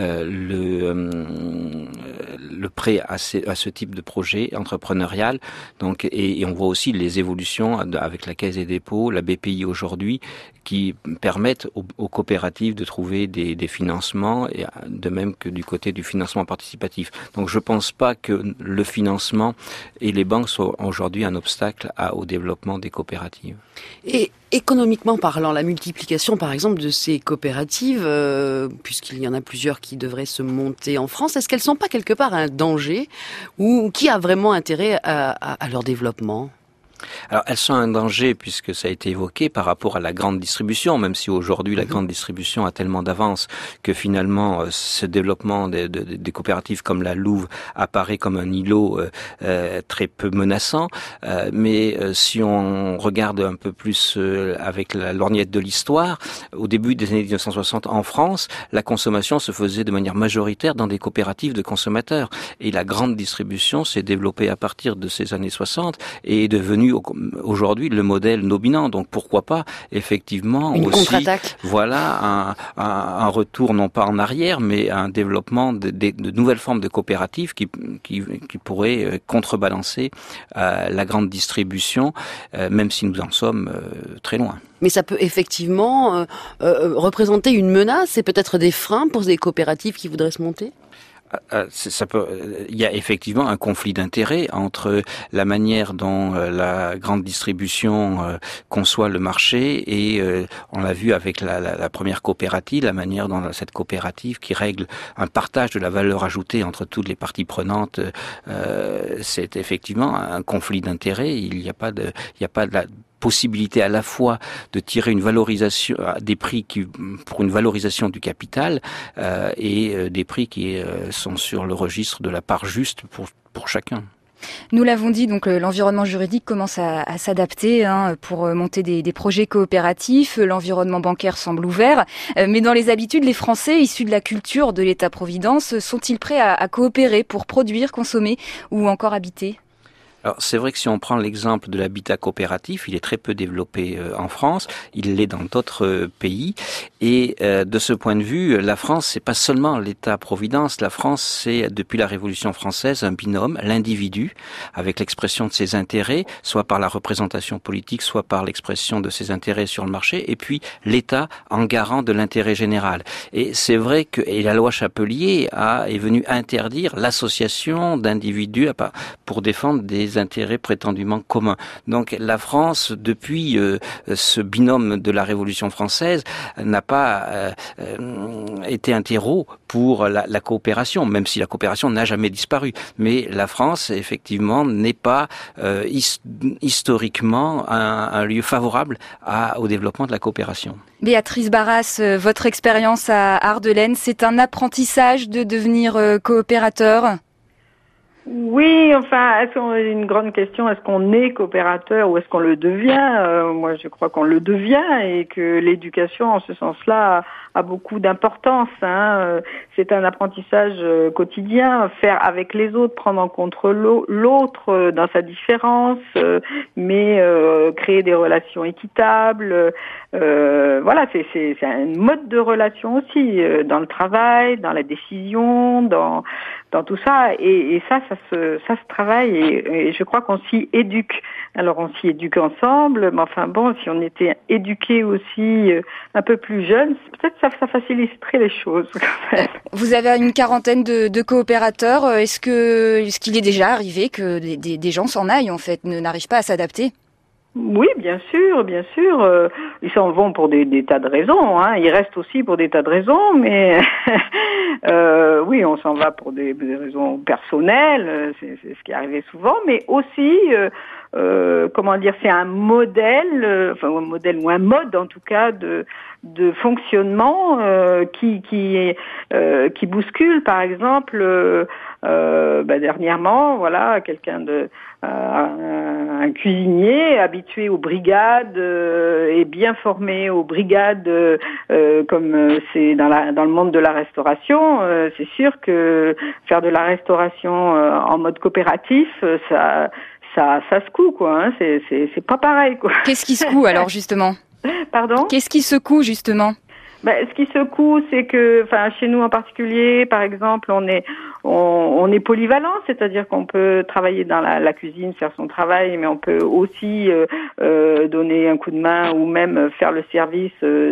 le prêt à ce type de projet entrepreneurial. Donc, et on voit aussi les évolutions avec la Caisse des dépôts, la BPI aujourd'hui, qui permettent aux coopératives de trouver des financements, et de même que du côté du financement participatif. Donc je ne pense pas que le financement et les banques soient aujourd'hui un obstacle au développement des coopératives. Et économiquement parlant, la multiplication par exemple de ces coopératives, puisqu'il y en a plusieurs qui devraient se monter en France, est-ce qu'elles ne sont pas quelque part un danger, ou qui a vraiment intérêt à leur développement ? Alors, elles sont un danger puisque ça a été évoqué par rapport à la grande distribution, même si aujourd'hui la grande distribution a tellement d'avance que finalement ce développement des coopératives comme la Louve apparaît comme un îlot très peu menaçant. Mais si on regarde un peu plus avec la lorgnette de l'histoire, au début des années 1960 en France, la consommation se faisait de manière majoritaire dans des coopératives de consommateurs. Et la grande distribution s'est développée à partir de ces années 60 et est devenue aujourd'hui le modèle dominant. Donc pourquoi pas effectivement une aussi contre-attaque. Voilà un retour non pas en arrière mais un développement de nouvelles formes de coopératives qui pourraient contrebalancer la grande distribution, même si nous en sommes très loin. Mais ça peut effectivement représenter une menace et peut-être des freins pour des coopératives qui voudraient se monter ? Il y a effectivement un conflit d'intérêts entre la manière dont la grande distribution conçoit le marché et on l'a vu avec la première coopérative, la manière dont cette coopérative qui règle un partage de la valeur ajoutée entre toutes les parties prenantes, c'est effectivement un conflit d'intérêts. Il n'y a pas de la possibilité à la fois de tirer une valorisation des prix pour une valorisation du capital et des prix qui sont sur le registre de la part juste pour chacun. Nous l'avons dit, donc l'environnement juridique commence à s'adapter pour monter des projets coopératifs. L'environnement bancaire semble ouvert, mais dans les habitudes, les Français issus de la culture de l'État-providence sont-ils prêts à coopérer pour produire, consommer ou encore habiter ? Alors c'est vrai que si on prend l'exemple de l'habitat coopératif, il est très peu développé en France, il l'est dans d'autres pays, et de ce point de vue, la France, c'est pas seulement l'État-providence, la France, c'est depuis la Révolution française un binôme, l'individu, avec l'expression de ses intérêts, soit par la représentation politique, soit par l'expression de ses intérêts sur le marché, et puis l'État en garant de l'intérêt général. Et c'est vrai que et la loi Chapelier est venue interdire l'association d'individus pour défendre des intérêts prétendument communs. Donc la France, depuis ce binôme de la Révolution française, n'a pas été un terreau pour la coopération, même si la coopération n'a jamais disparu. Mais la France, effectivement, n'est pas historiquement un lieu favorable au développement de la coopération. Béatrice Barras, votre expérience à Ardeleine, c'est un apprentissage de devenir coopérateur ? Oui, enfin, une grande question, est-ce qu'on est coopérateur ou est-ce qu'on le devient ? Moi, je crois qu'on le devient et que l'éducation, en ce sens-là, a beaucoup d'importance. C'est un apprentissage quotidien, faire avec les autres, prendre en compte l'autre dans sa différence, mais créer des relations équitables. Voilà, c'est un mode de relation aussi, dans le travail, dans la décision, dans tout ça, et ça se travaille, et je crois qu'on s'y éduque. Alors on s'y éduque ensemble, mais enfin bon, si on était éduqués aussi un peu plus jeunes, peut-être ça faciliterait les choses. Vous avez une quarantaine de coopérateurs. Est-ce qu'il est déjà arrivé que des gens s'en aillent en fait, n'arrivent pas à s'adapter ? Oui, bien sûr. Ils s'en vont pour des tas de raisons. Ils restent aussi pour des tas de raisons, mais oui, on s'en va pour des raisons personnelles. C'est ce qui est arrivé souvent, mais aussi, c'est un modèle, un modèle ou un mode en tout cas de fonctionnement qui bouscule. Par exemple, dernièrement, voilà, un cuisinier habitué aux brigades et bien formé aux brigades, comme c'est dans le monde de la restauration, c'est sûr que faire de la restauration en mode coopératif, ça secoue quoi. C'est pas pareil quoi. Qu'est-ce qui secoue alors justement ? Pardon ? Qu'est-ce qui secoue justement ? Ce qui secoue, c'est que, chez nous en particulier, par exemple, on est polyvalent, c'est-à-dire qu'on peut travailler dans la cuisine, faire son travail, mais on peut aussi donner un coup de main ou même faire le service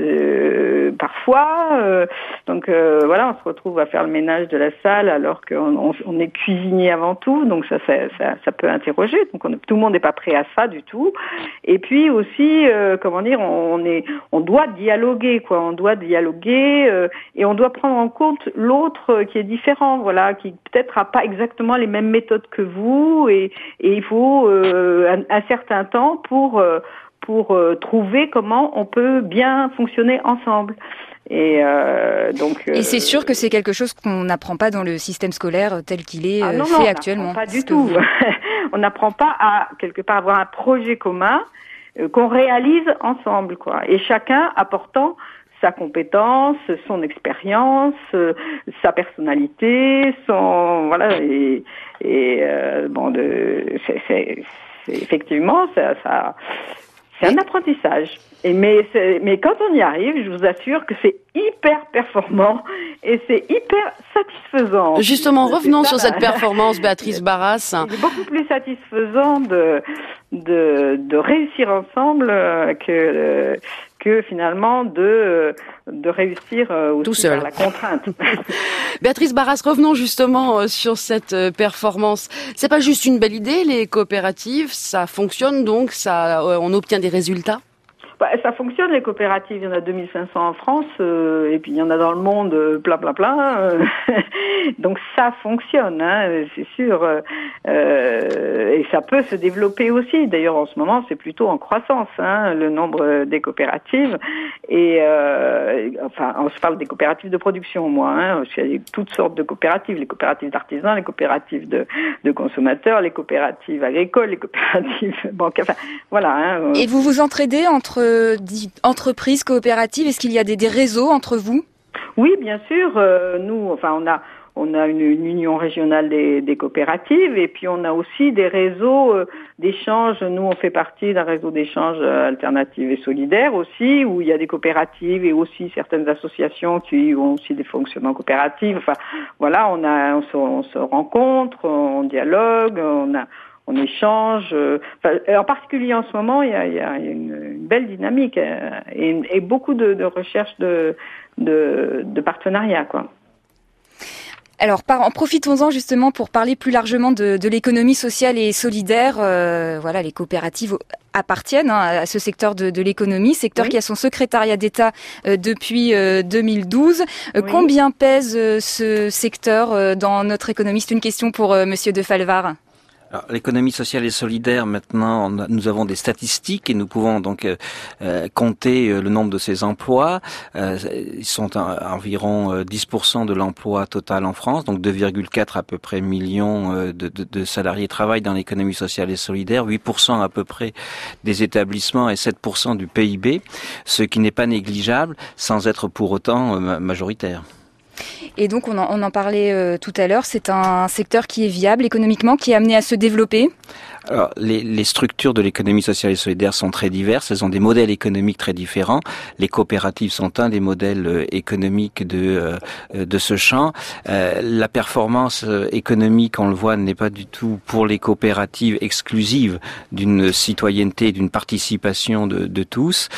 parfois. Donc voilà, on se retrouve à faire le ménage de la salle alors qu'on est cuisinier avant tout, donc ça peut interroger. Donc tout le monde n'est pas prêt à ça du tout. Et puis aussi, on doit dialoguer, quoi. On doit dialoguer et on doit prendre en compte l'autre qui est différent, voilà, qui peut-être n'a pas exactement les mêmes méthodes que vous et il faut un certain temps pour trouver comment on peut bien fonctionner ensemble. Et c'est sûr que c'est quelque chose qu'on n'apprend pas dans le système scolaire tel qu'il est fait actuellement. Pas du tout. On n'apprend pas à quelque part avoir un projet commun qu'on réalise ensemble, quoi. Et chacun apportant sa compétence, son expérience, sa personnalité, effectivement c'est un apprentissage. Mais quand on y arrive, je vous assure que c'est hyper performant et c'est hyper satisfaisant. Justement, revenons sur cette performance, Béatrice Barras. C'est beaucoup plus satisfaisant de réussir ensemble que finalement de réussir aussi tout seul par la contrainte. Béatrice Barras, revenons justement sur cette performance. C'est pas juste une belle idée, les coopératives, ça fonctionne donc, on obtient des résultats? Ça fonctionne, les coopératives. Il y en a 2500 en France, et puis il y en a dans le monde plein. Donc ça fonctionne, c'est sûr. Et ça peut se développer aussi. D'ailleurs, en ce moment, c'est plutôt en croissance, le nombre des coopératives. Et je parle des coopératives de production, moi. Parce qu'il y a toutes sortes de coopératives. Les coopératives d'artisans, les coopératives de consommateurs, les coopératives agricoles, les coopératives bancaires. Voilà. Et vous vous entraidez entre entreprises coopératives? Est-ce qu'il y a des réseaux entre vous? Oui, bien sûr. Nous, on a une union régionale des coopératives et puis on a aussi des réseaux d'échanges. Nous, on fait partie d'un réseau d'échanges alternatifs et solidaires aussi, où il y a des coopératives et aussi certaines associations qui ont aussi des fonctionnements coopératifs. Enfin, voilà, on se rencontre, on dialogue, on échange. En particulier en ce moment, il y a une belle dynamique et beaucoup de recherche de partenariat, quoi. Alors, profitons-en justement pour parler plus largement de l'économie sociale et solidaire. Voilà, les coopératives appartiennent à ce secteur de l'économie, secteur qui a son secrétariat d'État depuis 2012. Combien pèse ce secteur dans notre économie? C'est une question pour Monsieur de Falvar. Alors, l'économie sociale et solidaire, maintenant, nous avons des statistiques et nous pouvons donc compter le nombre de ces emplois. Ils sont environ 10% de l'emploi total en France, donc 2,4 à peu près millions de salariés travaillent dans l'économie sociale et solidaire, 8% à peu près des établissements et 7% du PIB, ce qui n'est pas négligeable sans être pour autant majoritaire. Et donc on en parlait tout à l'heure, c'est un secteur qui est viable économiquement, qui est amené à se développer. Alors, les structures de l'économie sociale et solidaire sont très diverses, elles ont des modèles économiques très différents. Les coopératives sont un des modèles économiques de ce champ. La performance économique, on le voit, n'est pas du tout pour les coopératives exclusive d'une citoyenneté, d'une participation de tous.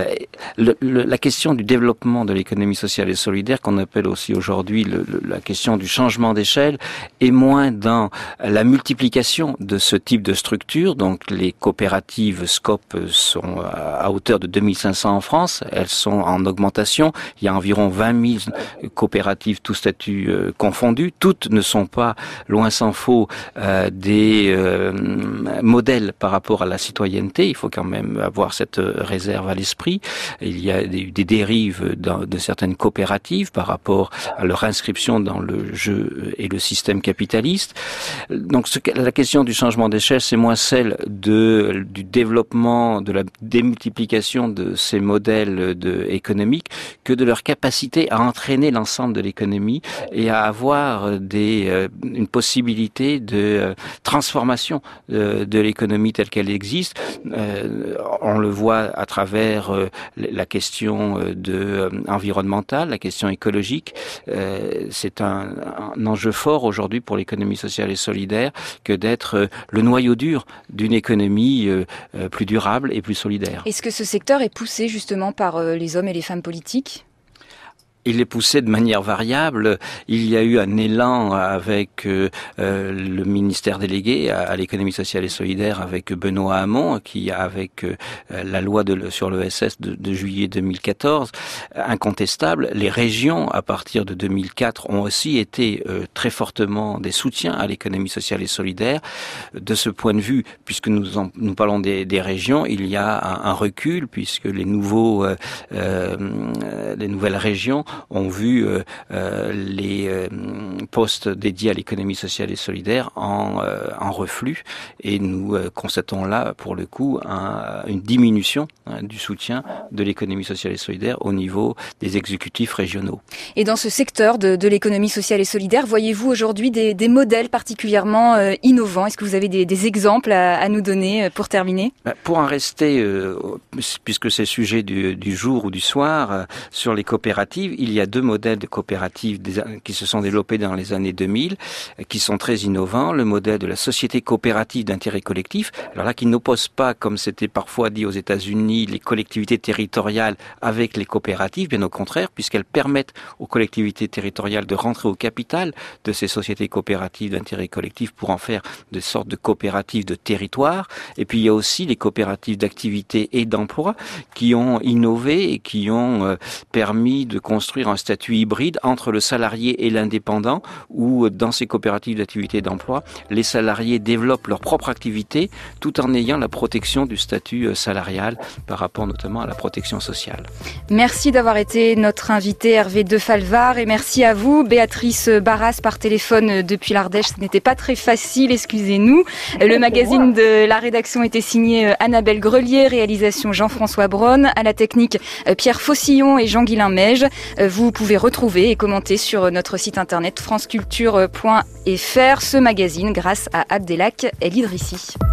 La question du développement de l'économie sociale et solidaire, qu'on appelle aussi aujourd'hui la question du changement d'échelle, est moins dans la multiplication de ce type de structures. Donc les coopératives SCOP sont à hauteur de 2500 en France, elles sont en augmentation, il y a environ 20 000 coopératives tous statuts confondus, toutes ne sont pas, loin s'en faut, des modèles par rapport à la citoyenneté, il faut quand même avoir cette réserve à l'esprit. Il y a des dérives de certaines coopératives par rapport à leur inscription dans le jeu et le système capitaliste. Donc la question du changement d'échelle, c'est moins celle du développement, de la démultiplication de ces modèles économiques que de leur capacité à entraîner l'ensemble de l'économie et à avoir une possibilité de transformation de l'économie telle qu'elle existe. On le voit à travers la question environnementale, la question écologique. C'est un enjeu fort aujourd'hui pour l'économie sociale et solidaire que d'être le noyau dur d'une économie plus durable et plus solidaire. Est-ce que ce secteur est poussé justement par les hommes et les femmes politiques ? Il est poussé de manière variable. Il y a eu un élan avec le ministère délégué à l'économie sociale et solidaire avec Benoît Hamon, qui avec la loi sur l'ESS de juillet 2014, incontestable. Les régions, à partir de 2004, ont aussi été très fortement des soutiens à l'économie sociale et solidaire. De ce point de vue, puisque nous parlons des régions, il y a un recul, puisque les nouvelles régions ont vu les postes dédiés à l'économie sociale et solidaire en reflux, et nous constatons là pour le coup une diminution du soutien de l'économie sociale et solidaire au niveau des exécutifs régionaux. Et dans ce secteur de l'économie sociale et solidaire, voyez-vous aujourd'hui des modèles particulièrement innovants? Est-ce que vous avez des exemples à nous donner pour terminer? Pour en rester, puisque c'est le sujet du jour ou du soir, sur les coopératives, il y a deux modèles de coopératives qui se sont développés dans les années 2000, qui sont très innovants. Le modèle de la société coopérative d'intérêt collectif, alors là qui n'oppose pas, comme c'était parfois dit aux États-Unis, les collectivités territoriales avec les coopératives, bien au contraire, puisqu'elles permettent aux collectivités territoriales de rentrer au capital de ces sociétés coopératives d'intérêt collectif pour en faire de sortes de coopératives de territoire. Et puis il y a aussi les coopératives d'activité et d'emploi qui ont innové et qui ont permis de construire un statut hybride entre le salarié et l'indépendant, où dans ces coopératives d'activité et d'emploi, les salariés développent leur propre activité tout en ayant la protection du statut salarial par rapport notamment à la protection sociale. Merci d'avoir été notre invité Hervé de Falvar, et merci à vous Béatrice Barras par téléphone depuis l'Ardèche. Ce n'était pas très facile, excusez-nous. Le magazine de la rédaction était signé Annabelle Grelier, réalisation Jean-François Braun, à la technique Pierre Faucillon et Jean-Guilain Meige. Vous pouvez retrouver et commenter sur notre site internet franceculture.fr ce magazine grâce à Abdelak El Idrissi.